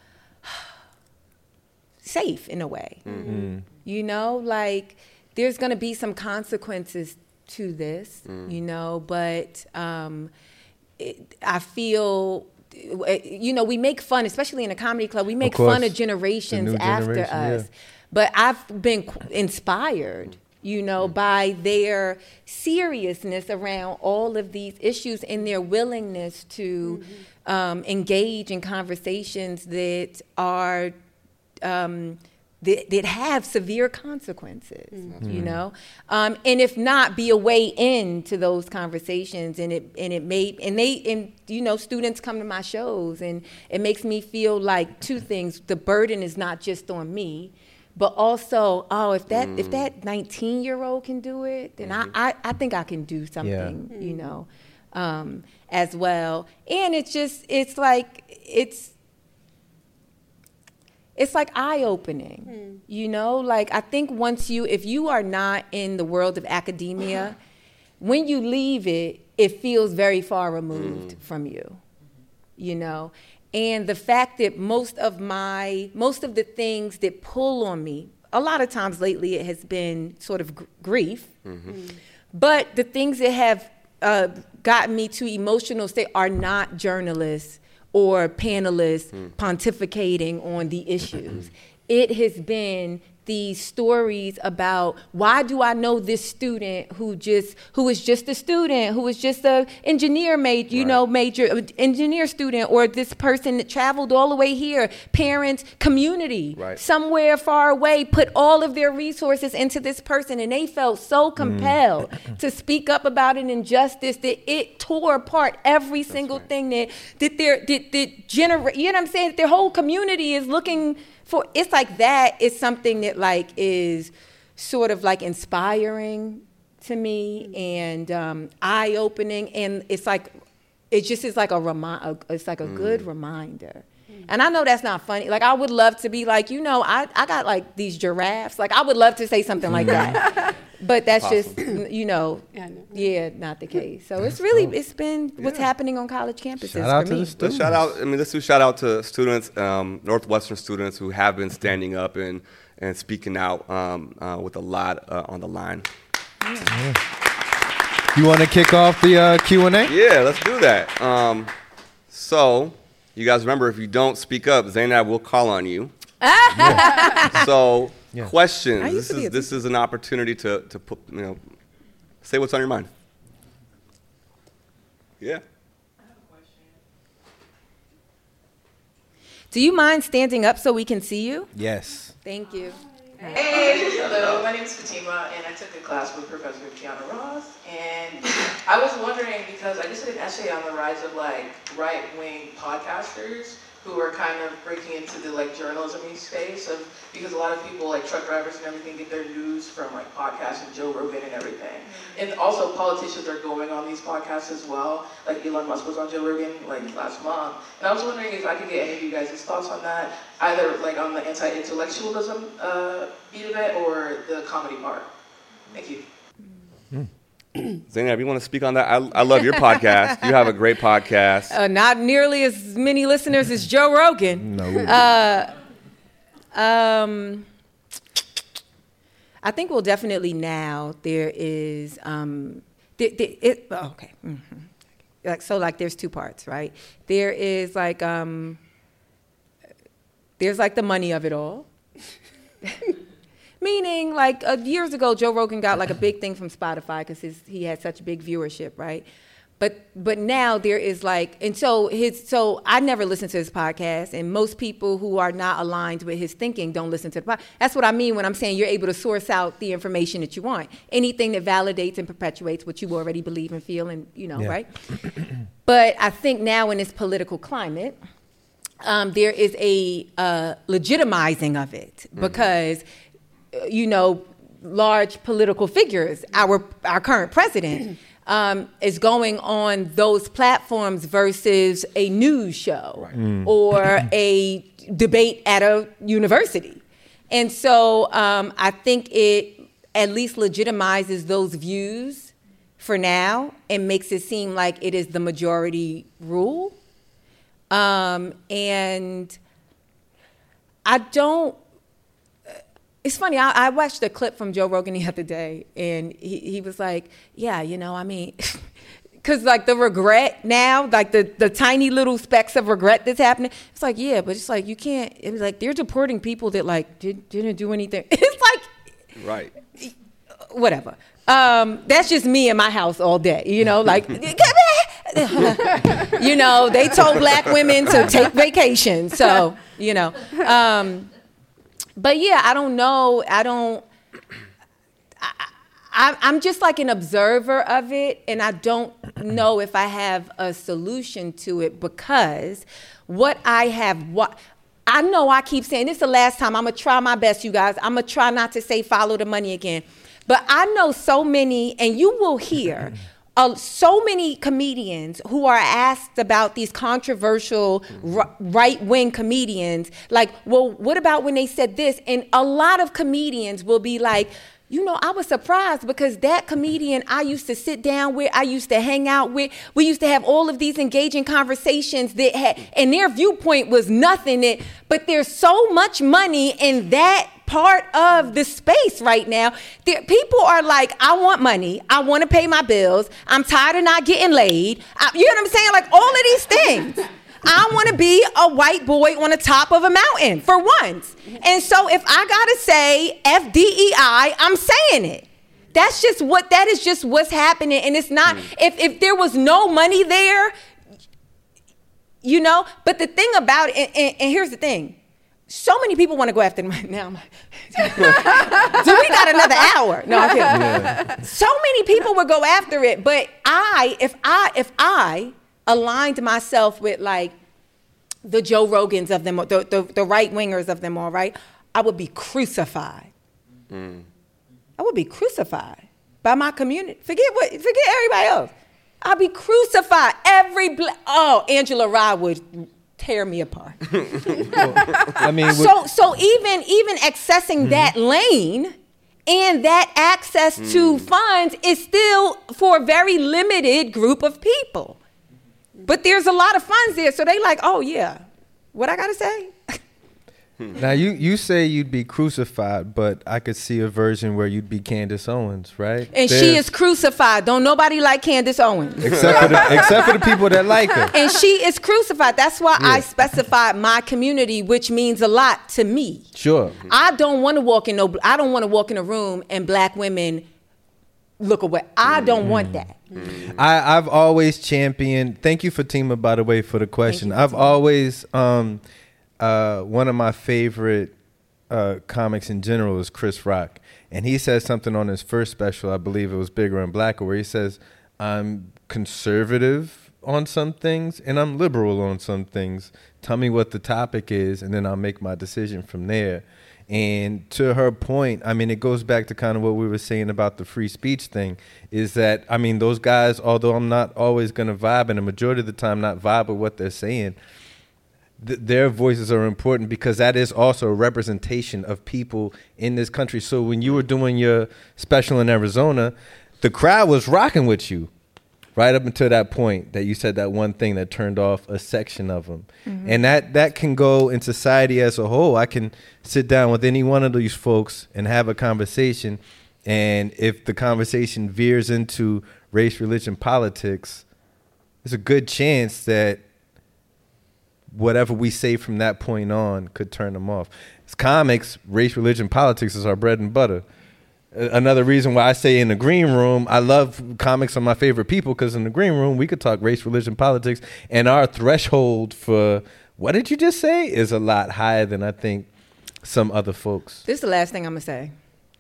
Speaker 5: safe in a way. Mm-hmm. You know, like there's gonna be some consequences to this, mm. you know, but um, It, I feel, you know, we make fun, especially in a comedy club, we make
Speaker 3: of
Speaker 5: fun of generations after
Speaker 3: generation,
Speaker 5: us.
Speaker 3: Yeah.
Speaker 5: But I've been inspired, you know, by their seriousness around all of these issues and their willingness to mm-hmm. um, engage in conversations that are um, That, that have severe consequences, mm-hmm. you know, um, and if not, be a way into those conversations, and it and it made and they and you know students come to my shows, and it makes me feel like two things: the burden is not just on me, but also, oh, if that mm. if that nineteen year old can do it, then mm-hmm. I, I I think I can do something, yeah. you know, um, as well. And it's just it's like it's. It's like eye-opening, mm. you know? Like, I think once you, if you are not in the world of academia, when you leave it, it feels very far removed mm. from you, you know? And the fact that most of my, most of the things that pull on me, a lot of times lately it has been sort of gr- grief, mm-hmm. mm. but the things that have uh, gotten me to emotional state are not journalists or panelists mm. pontificating on the issues. It has been these stories about, why do I know this student who just who is just a student, who is just a engineer major, you right. know, major engineer student, or this person that traveled all the way here, parents, community, right. somewhere far away, put all of their resources into this person, and they felt so compelled mm. to speak up about an injustice that it tore apart every That's single right. thing that that their that, that generate. You know what I'm saying? That their whole community is looking for. It's like that is something that like is sort of like inspiring to me and um, eye-opening, and it's like it just is like a remi- it's like a mm. good reminder. Mm. And I know that's not funny. Like I would love to be like, you know, I, I got like these giraffes. Like I would love to say something like that. But that's
Speaker 1: Awesome.
Speaker 5: just, you know,
Speaker 4: Yeah, no.
Speaker 5: yeah, not the case. So it's really, it's been what's
Speaker 1: Yeah.
Speaker 5: happening on college campuses
Speaker 3: Shout out
Speaker 5: for
Speaker 3: to
Speaker 5: me.
Speaker 3: the
Speaker 1: Let's
Speaker 3: students.
Speaker 1: shout out. I mean, let's do shout out to students, um, Northwestern students who have been standing up and and speaking out um, uh, with a lot uh, on the line.
Speaker 3: You want to kick off the uh, Q and A?
Speaker 1: Yeah, let's do that. Um, so, you guys remember, if you don't speak up, Zainab will call on you. So,
Speaker 3: Yeah.
Speaker 1: questions.
Speaker 5: I used
Speaker 1: This
Speaker 5: to be
Speaker 1: is
Speaker 5: a
Speaker 1: this is an opportunity to to put you know, say what's on your mind. Yeah.
Speaker 5: Do you mind standing up so we can see you?
Speaker 3: Yes.
Speaker 5: Thank you.
Speaker 6: Hey, hello, my name is Fatima, and I took a class with Professor Kiana Ross, and I was wondering, because I just did an essay on the rise of, like, right-wing podcasters who are kind of breaking into the, like, journalism space, of, because a lot of people, like, truck drivers and everything, get their news from, like, podcasts and Joe Rogan and everything. And also, politicians are going on these podcasts as well, like Elon Musk was on Joe Rogan, like, last month. And I was wondering if I could get any of you guys' thoughts on that, either, like, on the anti-intellectualism uh, beat of it or the comedy part. Thank you.
Speaker 1: Zainab, you want to speak on that? I, I love your podcast. You have a great podcast.
Speaker 5: Uh, not nearly as many listeners as Joe Rogan.
Speaker 3: No.
Speaker 5: Um, I think, well, definitely now there is, um, there, there, it, oh, okay. hmm Like, so like there's two parts, right? There is like, um, there's like the money of it all. Meaning, like uh, years ago, Joe Rogan got like a big thing from Spotify because he had such big viewership, right? But but now there is like, and so his so I never listened to his podcast, and most people who are not aligned with his thinking don't listen to the podcast. That's what I mean when I'm saying you're able to source out the information that you want, anything that validates and perpetuates what you already believe and feel, and you know,
Speaker 3: Yeah.
Speaker 5: right? But I think now in this political climate, um, there is a uh, legitimizing of it because. You know, large political figures, our our current president, um, is going on those platforms versus a news show or a debate at a university. And so um, I think it at least legitimizes those views for now and makes it seem like it is the majority rule. Um, and I don't, it's funny, I, I watched a clip from Joe Rogan the other day, and he, he was like, yeah, you know, I mean, because like the regret now, like the, the tiny little specks of regret that's happening, it's like, yeah, but it's like, you can't, it was like, they're deporting people that like did, didn't do anything. It's like,
Speaker 1: Right.
Speaker 5: whatever. Um, that's just me in my house all day, you know, like, you know, they told black women to take vacation. So, you know, um, but yeah, I don't know. I don't, I, I, I'm just like an observer of it. And I don't know if I have a solution to it because what I have, what, I know I keep saying, this is the last time, I'm going to try my best, you guys. I'm going to try not to say follow the money again. But I know so many, and you will hear uh, so many comedians who are asked about these controversial r- right-wing comedians, like, well, what about when they said this? And a lot of comedians will be like, you know, I was surprised because that comedian I used to sit down with, I used to hang out with, we used to have all of these engaging conversations that had, and their viewpoint was nothing. That, but there's so much money in that part of the space right now. There, people are like, I want money. I want to pay my bills. I'm tired of not getting laid. I, you know what I'm saying? Like all of these things. I want to be a white boy on the top of a mountain for once. And so if I got to say F D E I, I'm saying it. That's just what, that is just what's happening. And it's not, mm. if, if there was no money there, you know, but the thing about it, and, and, and here's the thing. So many people want to go after the money. Now, I'm like, do we got another hour? No, I'm kidding. Yeah. So many people would go after it. But I, if I, if I, aligned myself with like the Joe Rogans of them, the, the, the right wingers of them all, right? I would be crucified. Mm. I would be crucified by my community. Forget what, forget everybody else. I'd be crucified. Every, bla- oh, Angela Rye would tear me apart.
Speaker 3: Well, I mean,
Speaker 5: so, so even, even accessing mm-hmm. that lane And that access mm. to funds is still for a very limited group of people. But there's a lot of funds there, so they like, oh yeah, what I gotta say?
Speaker 3: Now you, you say you'd be crucified, but I could see a version where you'd be Candace Owens, right?
Speaker 5: And There's, she is crucified. Don't nobody like Candace Owens.
Speaker 3: Except for the, except for the people that like her.
Speaker 5: And she is crucified. That's why yeah. I specified my community, which means a lot to me.
Speaker 3: Sure.
Speaker 5: I don't want to walk in no. I don't want to walk in a room and black women look away. I don't mm. want that.
Speaker 3: Mm. I, I've always championed. Thank you, Fatima, by the way, for the question. I've always. Um, Uh, one of my favorite uh, comics in general is Chris Rock. And he says something on his first special, I believe it was Bigger and Blacker, where he says, I'm conservative on some things and I'm liberal on some things. Tell me what the topic is and then I'll make my decision from there. And to her point, I mean, it goes back to kind of what we were saying about the free speech thing, is that, I mean, those guys, although I'm not always going to vibe, and the majority of the time not vibe with what they're saying, th- their voices are important because that is also a representation of people in this country. So when you were doing your special in Arizona, the crowd was rocking with you. Right up until that point that you said that one thing that turned off a section of them. Mm-hmm. And that, that can go in society as a whole. I can sit down with any one of these folks and have a conversation. And if the conversation veers into race, religion, politics, there's a good chance that whatever we say from that point on could turn them off. As comics, race, religion, politics is our bread and butter. Another reason why I say in the green room, I love comics are my favorite people, because in the green room, we could talk race, religion, politics, and our threshold for, what did you just say, is a lot higher than I think some other folks.
Speaker 5: This is the last thing I'm going to say.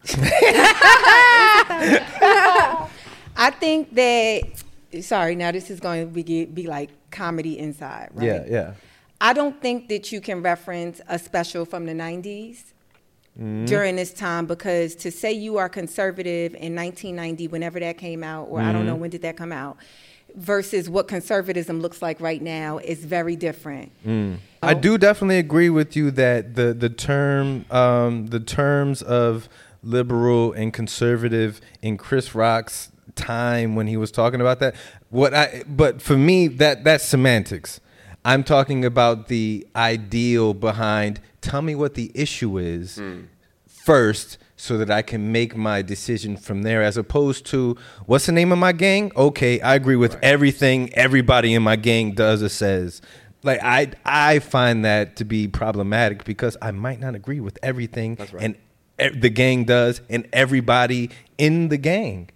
Speaker 5: I think that, sorry, now this is going to be, be like comedy inside, right?
Speaker 3: Yeah, yeah.
Speaker 5: I don't think that you can reference a special from the nineties Mm-hmm. during this time, because to say you are conservative in nineteen ninety, whenever that came out, or mm-hmm. I don't know when did that come out, versus what conservatism looks like right now is very different.
Speaker 3: Mm. I do definitely agree with you that the the term um, the terms of liberal and conservative in Chris Rock's time when he was talking about that, what I but for me that that's semantics. I'm talking about the ideal behind, tell me what the issue is mm. first so that I can make my decision from there, as opposed to, what's the name of my gang? Okay, I agree with right. everything everybody in my gang does or says. Like, I I find that to be problematic because I might not agree with everything That's right. and e- the gang does and everybody in the gang.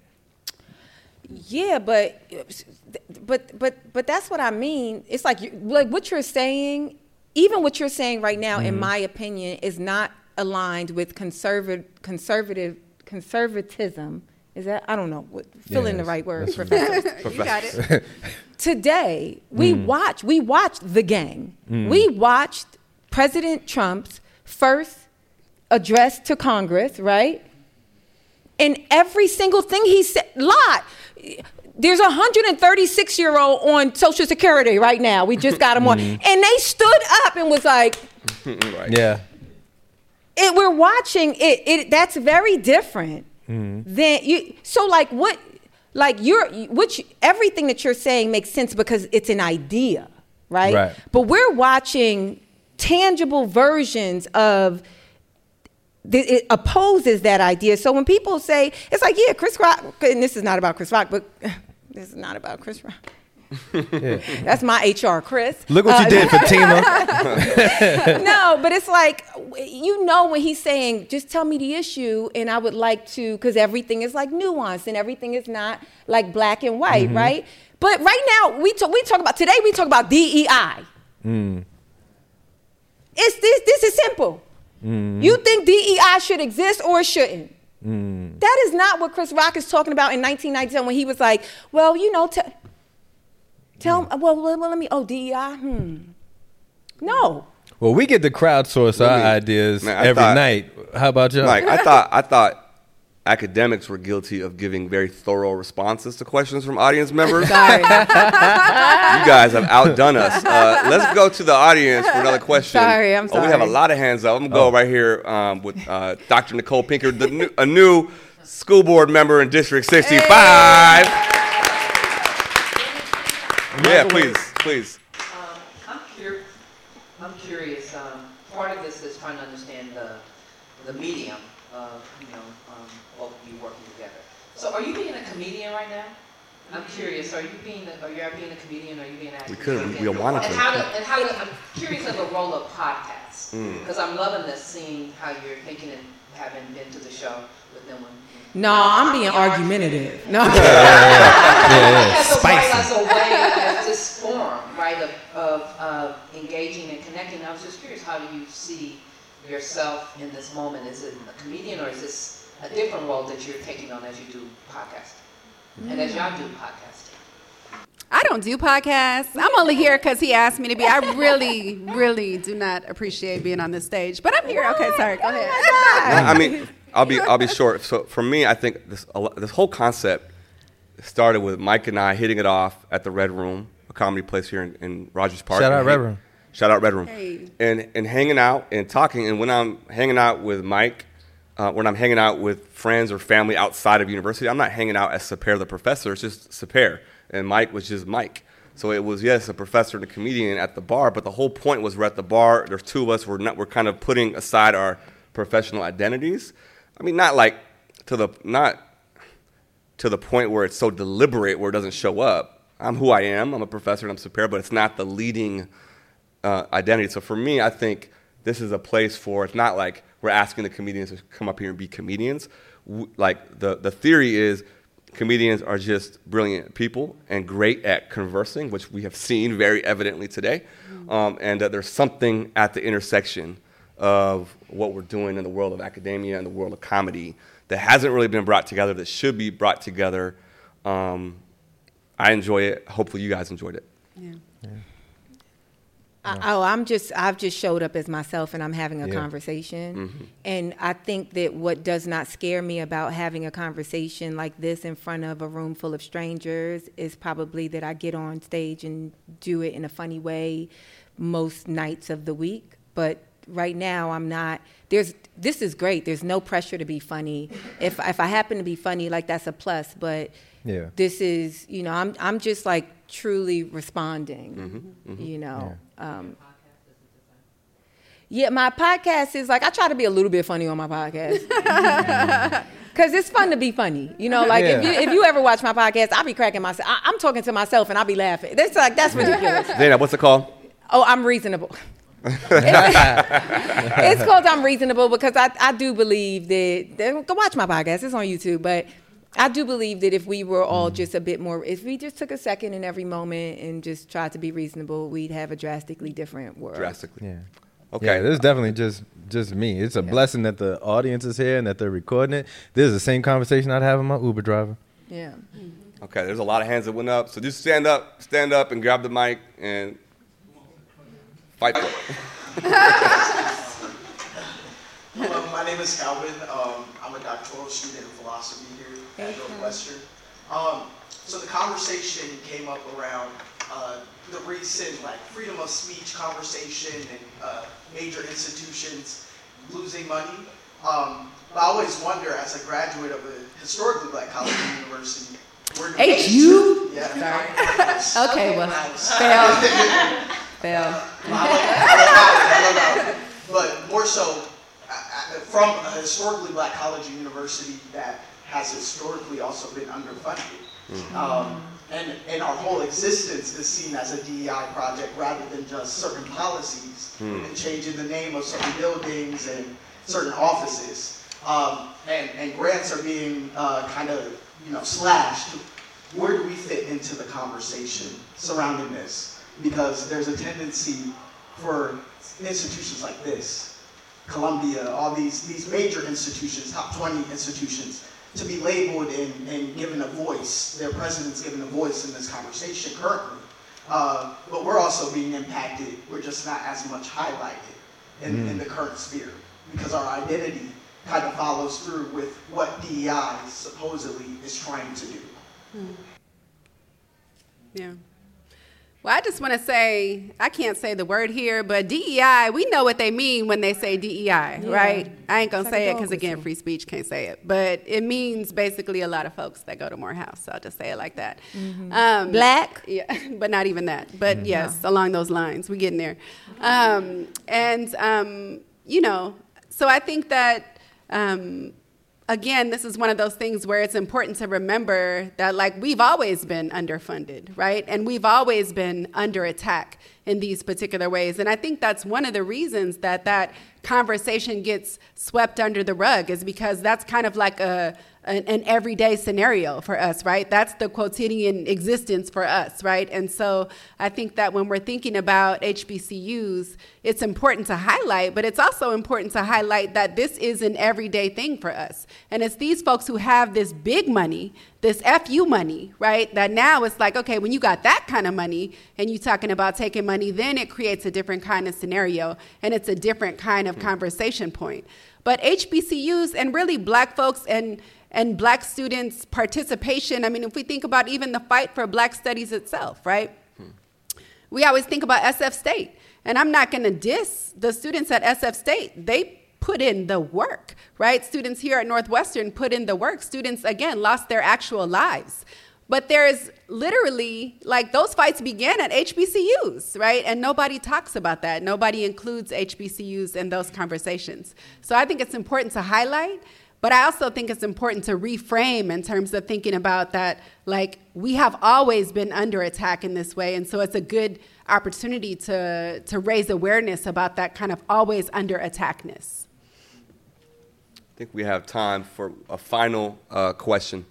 Speaker 5: Yeah, but but but but that's what I mean. It's like you, like what you're saying, even what you're saying right now, mm-hmm. in my opinion, is not aligned with conservative conservative conservatism. Is that, I don't know, what, fill yes, in the right word, professor.
Speaker 4: You got it.
Speaker 5: Today, we mm. watch we watched The Gang. Mm. We watched President Trump's first address to Congress, right? And every single thing he said, lie. There's a one hundred thirty-six year old on Social Security right now. We just got him on. Mm-hmm. And they stood up and was like,
Speaker 3: right. yeah.
Speaker 5: It, we're watching it, it. That's very different mm-hmm. than you. So like what, like you're, which everything that you're saying makes sense because it's an idea, right?
Speaker 3: Right.
Speaker 5: But we're watching tangible versions of, it opposes that idea. So when people say, it's like, yeah, Chris Rock, and this is not about Chris Rock, but this is not about Chris Rock. Yeah. That's my H R, Chris.
Speaker 3: Look what uh, you did, Fatima.
Speaker 5: No, but it's like, you know, when he's saying, just tell me the issue, and I would like to, because everything is like nuanced, and everything is not like black and white, mm-hmm. right? But right now, we talk, we talk about, today we talk about D E I. Mm. It's this, this is simple. Mm. You think D E I should exist or it shouldn't? Mm. That is not what Chris Rock is talking about in nineteen ninety-seven when he was like, well, you know, t- tell mm. well, well, well, let me, oh, D E I, hmm. No.
Speaker 3: Well, we get to crowdsource our me, ideas man, every
Speaker 1: thought,
Speaker 3: night. How about y'all?
Speaker 1: Like, I thought, I thought academics were guilty of giving very thorough responses to questions from audience members.
Speaker 5: Sorry.
Speaker 1: You guys have outdone us. Uh, let's go to the audience for another question.
Speaker 5: Sorry, I'm
Speaker 1: Oh, we have a
Speaker 5: sorry.
Speaker 1: lot of hands up. I'm going to
Speaker 3: Oh.
Speaker 1: go right here um, with uh, Doctor Nicole Pinker, the new, a new school board member in District sixty-five. Yeah, please, please.
Speaker 2: Um, I'm curious. I'm curious. Um, part of this is trying to understand the the medium of you know um, both of you working together. So, are you being a comedian right now? I'm curious. Are you being a, are you being a comedian? Or are you being an actor?
Speaker 1: We couldn't. We, we wanted
Speaker 2: And
Speaker 1: to.
Speaker 2: how to, and how to, I'm curious of the role of podcasts
Speaker 1: Mm.
Speaker 2: because I'm loving this, seeing how you're thinking and having been to the show with them. When,
Speaker 5: No, I'm being argumentative. No.
Speaker 3: Yeah, yeah,
Speaker 2: as a way,
Speaker 3: spicy.
Speaker 2: as a way, as this form, right, of, of uh, engaging and connecting. I was just curious, how do you see yourself in this moment? Is it a comedian, or is this a different role that you're taking on as you do podcasting, and as y'all do podcasting?
Speaker 4: I don't do podcasts. I'm only here because he asked me to be. I really, really do not appreciate being on this stage, but I'm here. Okay, sorry. Go ahead.
Speaker 1: I mean, I'll be I'll be short. So for me, I think this a lo- this whole concept started with Mike and I hitting it off at the Red Room, a comedy place here in, in Rogers Park.
Speaker 3: Shout out
Speaker 1: And
Speaker 3: Red
Speaker 1: hang-
Speaker 3: Room.
Speaker 1: Shout out Red Room.
Speaker 4: Hey.
Speaker 1: And and hanging out and talking. And when I'm hanging out with Mike, uh, when I'm hanging out with friends or family outside of university, I'm not hanging out as Saper the professor. It's just Saper, and Mike was just Mike. So it was, yes, a professor and a comedian at the bar, but the whole point was we're at the bar. There's two of us. We're not. We're kind of putting aside our professional identities. I mean, not like to the not to the point where it's so deliberate where it doesn't show up. I'm who I am. I'm a professor and I'm superior, but it's not the leading uh, identity. So for me, I think this is a place for. It's not like we're asking the comedians to come up here and be comedians. W- Like the the theory is. Comedians are just brilliant people and great at conversing, which we have seen very evidently today. Um, and that there's something at the intersection of what we're doing in the world of academia and the world of comedy that hasn't really been brought together, that should be brought together. Um, I enjoy it. Hopefully you guys enjoyed it.
Speaker 4: Yeah.
Speaker 5: I, oh, I'm just, I've just showed up as myself and I'm having a
Speaker 3: Yeah.
Speaker 5: conversation.
Speaker 1: Mm-hmm.
Speaker 5: And I think that what does not scare me about having a conversation like this in front of a room full of strangers is probably that I get on stage and do it in a funny way most nights of the week. But right now I'm not, there's, this is great. There's no pressure to be funny. If, if I happen to be funny, like that's a plus, but
Speaker 3: Yeah.
Speaker 5: this is, you know, I'm, I'm just like truly responding,
Speaker 1: Mm-hmm.
Speaker 5: you know. Um, yeah, my podcast is like, I try to be a little bit funny on my podcast. Because it's fun to be funny. You know, like if, you,
Speaker 3: Yeah.
Speaker 5: if you ever watch my podcast, I'll be cracking myself. I, I'm talking to myself and I'll be laughing. That's like, that's ridiculous.
Speaker 1: Dana, what's it called?
Speaker 5: Oh, I'm reasonable. it's, it's called I'm Reasonable because I, I do believe that, that, go watch my podcast, it's on YouTube, but I do believe that if we were all just a bit more, if we just took a second in every moment and just tried to be reasonable, we'd have a drastically different world.
Speaker 1: Drastically.
Speaker 3: Yeah.
Speaker 1: Okay.
Speaker 3: Yeah, this is definitely just just me. It's a blessing that the audience is here and that they're recording it. This is the same conversation I'd have with my Uber driver.
Speaker 5: Yeah.
Speaker 1: Okay, there's a lot of hands that went up. So just stand up, stand up and grab the mic and fight for it.
Speaker 7: Hello, my name is Calvin. Um, I'm a doctoral student in philosophy here at Northwestern. Um, so the conversation came up around uh, the recent like freedom of speech conversation and uh, major institutions losing money. Um, but I always wonder, as a graduate of a historically black college and university, where do
Speaker 4: H U?
Speaker 7: Yeah.
Speaker 4: Okay, well,
Speaker 7: Nice.
Speaker 4: fail. Fail.
Speaker 7: I love it, I love it. But more so, uh, uh, from a historically black college and university that has historically also been underfunded. Um, and, and our whole existence is seen as a D E I project rather than just certain policies and changing the name of certain buildings and certain offices. Um, and, and grants are being uh, kind of, you know, slashed. Where do we fit into the conversation surrounding this? Because there's a tendency for institutions like this, Columbia, all these, these major institutions, top twenty institutions, to be labeled and, and given a voice. Their president's given a voice in this conversation currently. Uh, but we're also being impacted. We're just not as much highlighted in, in the current sphere because our identity kind of follows through with what D E I supposedly is trying to do.
Speaker 4: Hmm. Yeah. Well, I just want to say, I can't say the word here, but D E I, we know what they mean when they say D E I, yeah. right? I ain't going to say it because, again, free speech can't say it. But it means basically a lot of folks that go to Morehouse. So I'll just say it like that.
Speaker 5: Mm-hmm.
Speaker 4: Um,
Speaker 5: Black?
Speaker 4: Yeah, but not even that. But, mm-hmm. yes, along those lines. We're getting there. Um, and, um, you know, so I think that... Um, Again, this is one of those things where it's important to remember that, like, we've always been underfunded, right? And we've always been under attack in these particular ways. And I think that's one of the reasons that that conversation gets swept under the rug, is because that's kind of like a an, an everyday scenario for us, right? That's the quotidian existence for us, right? And so I think that when we're thinking about H B C Us, it's important to highlight, but it's also important to highlight that this is an everyday thing for us. And it's these folks who have this big money, this F U money, right? That now it's like, okay, when you got that kind of money and you're talking about taking money, then it creates a different kind of scenario and it's a different kind of conversation point. But H B C Us and really black folks and and black students' participation, I mean, if we think about even the fight for black studies itself, right? Hmm. We always think about S F State. And I'm not going to diss the students at S F State. They put in the work, right? Students here at Northwestern put in the work. Students, again, lost their actual lives. But there's literally, like, those fights began at H B C Us, right? And nobody talks about that. Nobody includes H B C Us in those conversations. So I think it's important to highlight, but I also think it's important to reframe in terms of thinking about that, like, we have always been under attack in this way. And so it's a good opportunity to, to raise awareness about that kind of always under attackness.
Speaker 1: I think we have time for a final uh, question.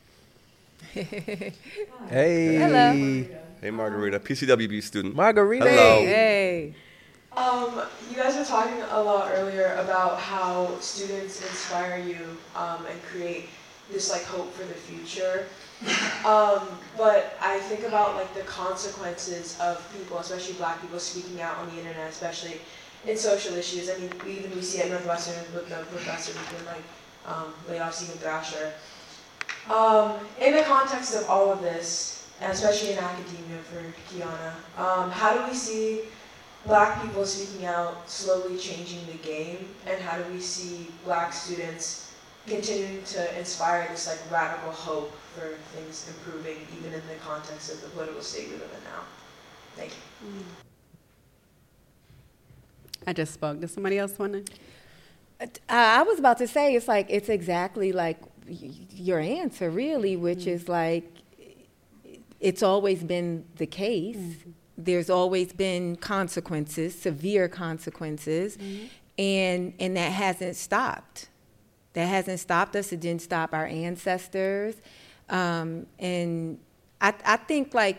Speaker 3: Hey.
Speaker 5: Hello.
Speaker 1: Hey, Margarita, P C W B student.
Speaker 3: Margarita.
Speaker 1: Hello.
Speaker 5: Hey.
Speaker 6: Um, you guys were talking a lot earlier about how students inspire you um, and create this like hope for the future. Um, but I think about like the consequences of people, especially black people, speaking out on the internet, especially in social issues. I mean, we even we see at Northwestern with the professor who's been like um, laid off, Stephen Thrasher. Um, in the context of all of this, and especially in academia for Kiana, um, how do we see black people speaking out slowly changing the game, and how do we see black students continuing to inspire this like radical hope for things improving, even in the context of the political state we live in now? Thank you.
Speaker 4: Mm. I just spoke. Does somebody else want to?
Speaker 5: Uh, I was about to say, it's like, it's exactly like your answer, really, which mm-hmm. is like, it's always been the case. Mm-hmm. There's always been consequences, severe consequences, mm-hmm. and and that hasn't stopped. That hasn't stopped us. It didn't stop our ancestors. Um, and I, I think, like,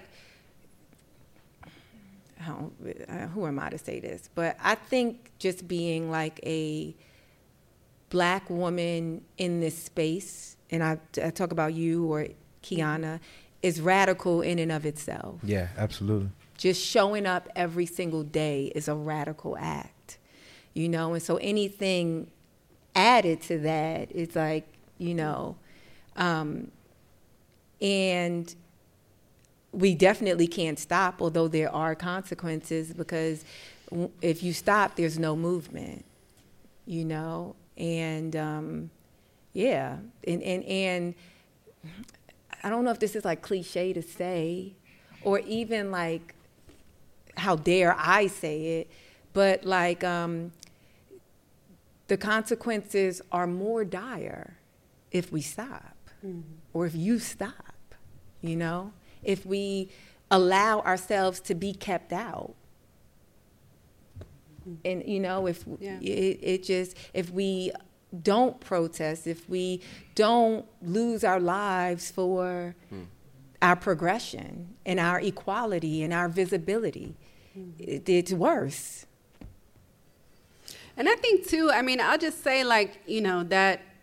Speaker 5: I don't, uh, who am I to say this? But I think just being like a black woman in this space, and I, I talk about you or Kiana, is radical in and of itself.
Speaker 3: Yeah, absolutely.
Speaker 5: Just showing up every single day is a radical act, you know? And so anything added to that is like, you know, um, and we definitely can't stop, although there are consequences, because if you stop, there's no movement, you know? And um, yeah, and, and, and I don't know if this is like cliche to say, or even like, how dare I say it, but like um, the consequences are more dire if we stop, mm-hmm. or if you stop, you know? If we allow ourselves to be kept out. Mm-hmm. And, you know, if yeah. it, it just, if we don't protest, if we don't lose our lives for mm. our progression and our equality and our visibility, mm-hmm. it, it's worse.
Speaker 4: And I think, too, I mean, I'll just say, like, you know, that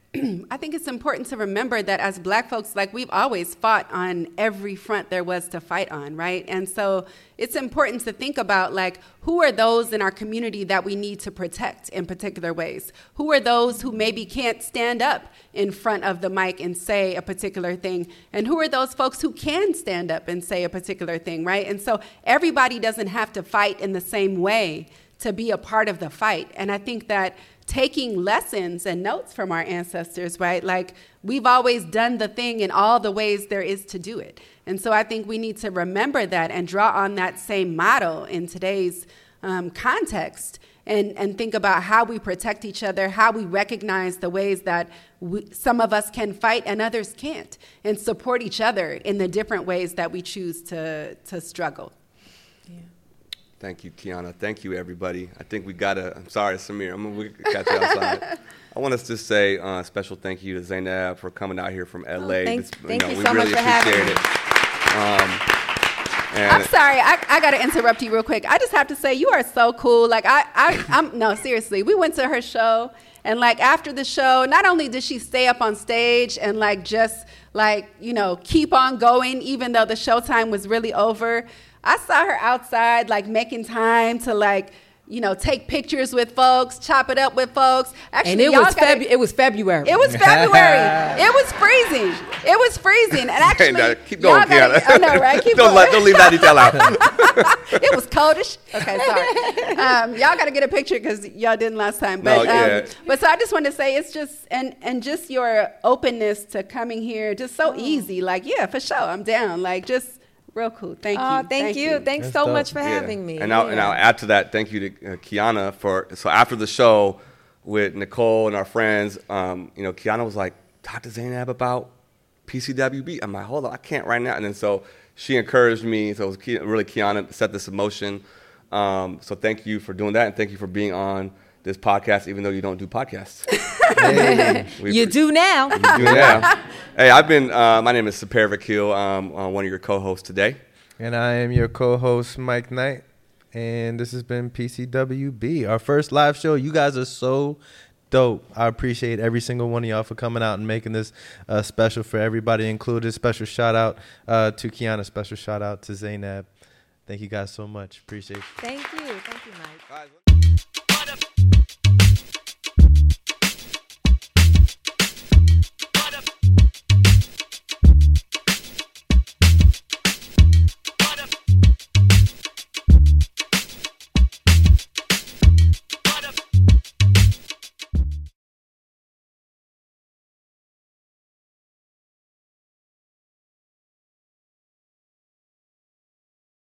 Speaker 4: I think it's important to remember that as Black folks, like we've always fought on every front there was to fight on, right? And so it's important to think about like, who are those in our community that we need to protect in particular ways? Who are those who maybe can't stand up in front of the mic and say a particular thing? And who are those folks who can stand up and say a particular thing, right? And so everybody doesn't have to fight in the same way to be a part of the fight. And I think that taking lessons and notes from our ancestors, right? Like we've always done the thing in all the ways there is to do it. And so I think we need to remember that and draw on that same model in today's um, context and, and think about how we protect each other, how we recognize the ways that we, some of us can fight and others can't, and support each other in the different ways that we choose to, to struggle.
Speaker 1: Thank you, Kiana. Thank you, everybody. I think we got to, I'm sorry, Samir, I'm going to catch you outside. I want us to say a uh, special thank you to Zainab for coming out here from L A.
Speaker 5: Oh, thank
Speaker 1: This,
Speaker 5: thank
Speaker 1: you, know,
Speaker 5: you
Speaker 1: we
Speaker 5: so
Speaker 1: really
Speaker 5: much for having
Speaker 1: appreciate
Speaker 5: me.
Speaker 1: it. Um, and
Speaker 4: I'm sorry, I, I got to interrupt you real quick. I just have to say, you are so cool. Like, I, I, I'm, no, seriously, we went to her show, and like after the show, not only did she stay up on stage and like just like, you know, keep on going, even though the showtime was really over, I saw her outside, like, making time to, like, you know, take pictures with folks, chop it up with folks. Actually,
Speaker 5: And it
Speaker 4: y'all
Speaker 5: was,
Speaker 4: gotta-
Speaker 5: Febu- it was February.
Speaker 4: It was February. It was freezing. It was freezing. And actually,
Speaker 1: Hey, now, keep going,
Speaker 4: y'all gotta-
Speaker 1: Kiana.
Speaker 4: I know, right? Keep
Speaker 1: don't,
Speaker 4: going.
Speaker 1: let, don't leave that detail out.
Speaker 4: It was coldish. Okay, sorry. Um, y'all got to get a picture because y'all didn't last time. But,
Speaker 1: No, yeah.
Speaker 4: um, but so I just want to say it's just, and, and just your openness to coming here, just so easy. Like, yeah, for sure, I'm down. Like, just real cool. Thank you.
Speaker 5: Oh, thank, you. Thanks
Speaker 3: That's
Speaker 5: so
Speaker 3: dope.
Speaker 5: much for
Speaker 1: Yeah.
Speaker 5: having me.
Speaker 1: And I'll, and I'll add to that, thank you to uh, Kiana for, so after the show with Nicole and our friends, um, you know, Kiana was like, talk to Zainab about P C W B. I'm like, hold on, I can't right now. And then so she encouraged me, so it was Ki- really Kiana set this in motion. Um, so thank you for doing that, and thank you for being on this podcast, even though you don't do podcasts.
Speaker 3: Hey.
Speaker 1: We
Speaker 5: You
Speaker 1: appre-
Speaker 5: do now.
Speaker 1: You do now. Hey, I've been, uh, my name is Sapir Vakil. I'm uh, one of your co-hosts today.
Speaker 3: And I am your co-host, Mike Knight. And this has been P C W B, our first live show. You guys are so dope. I appreciate every single one of y'all for coming out and making this uh, special for everybody included. Special shout out uh, to Kiana. Special shout out to Zainab. Thank you guys so much. Appreciate you.
Speaker 5: Thank you. Thank you, Mike.
Speaker 1: Guys,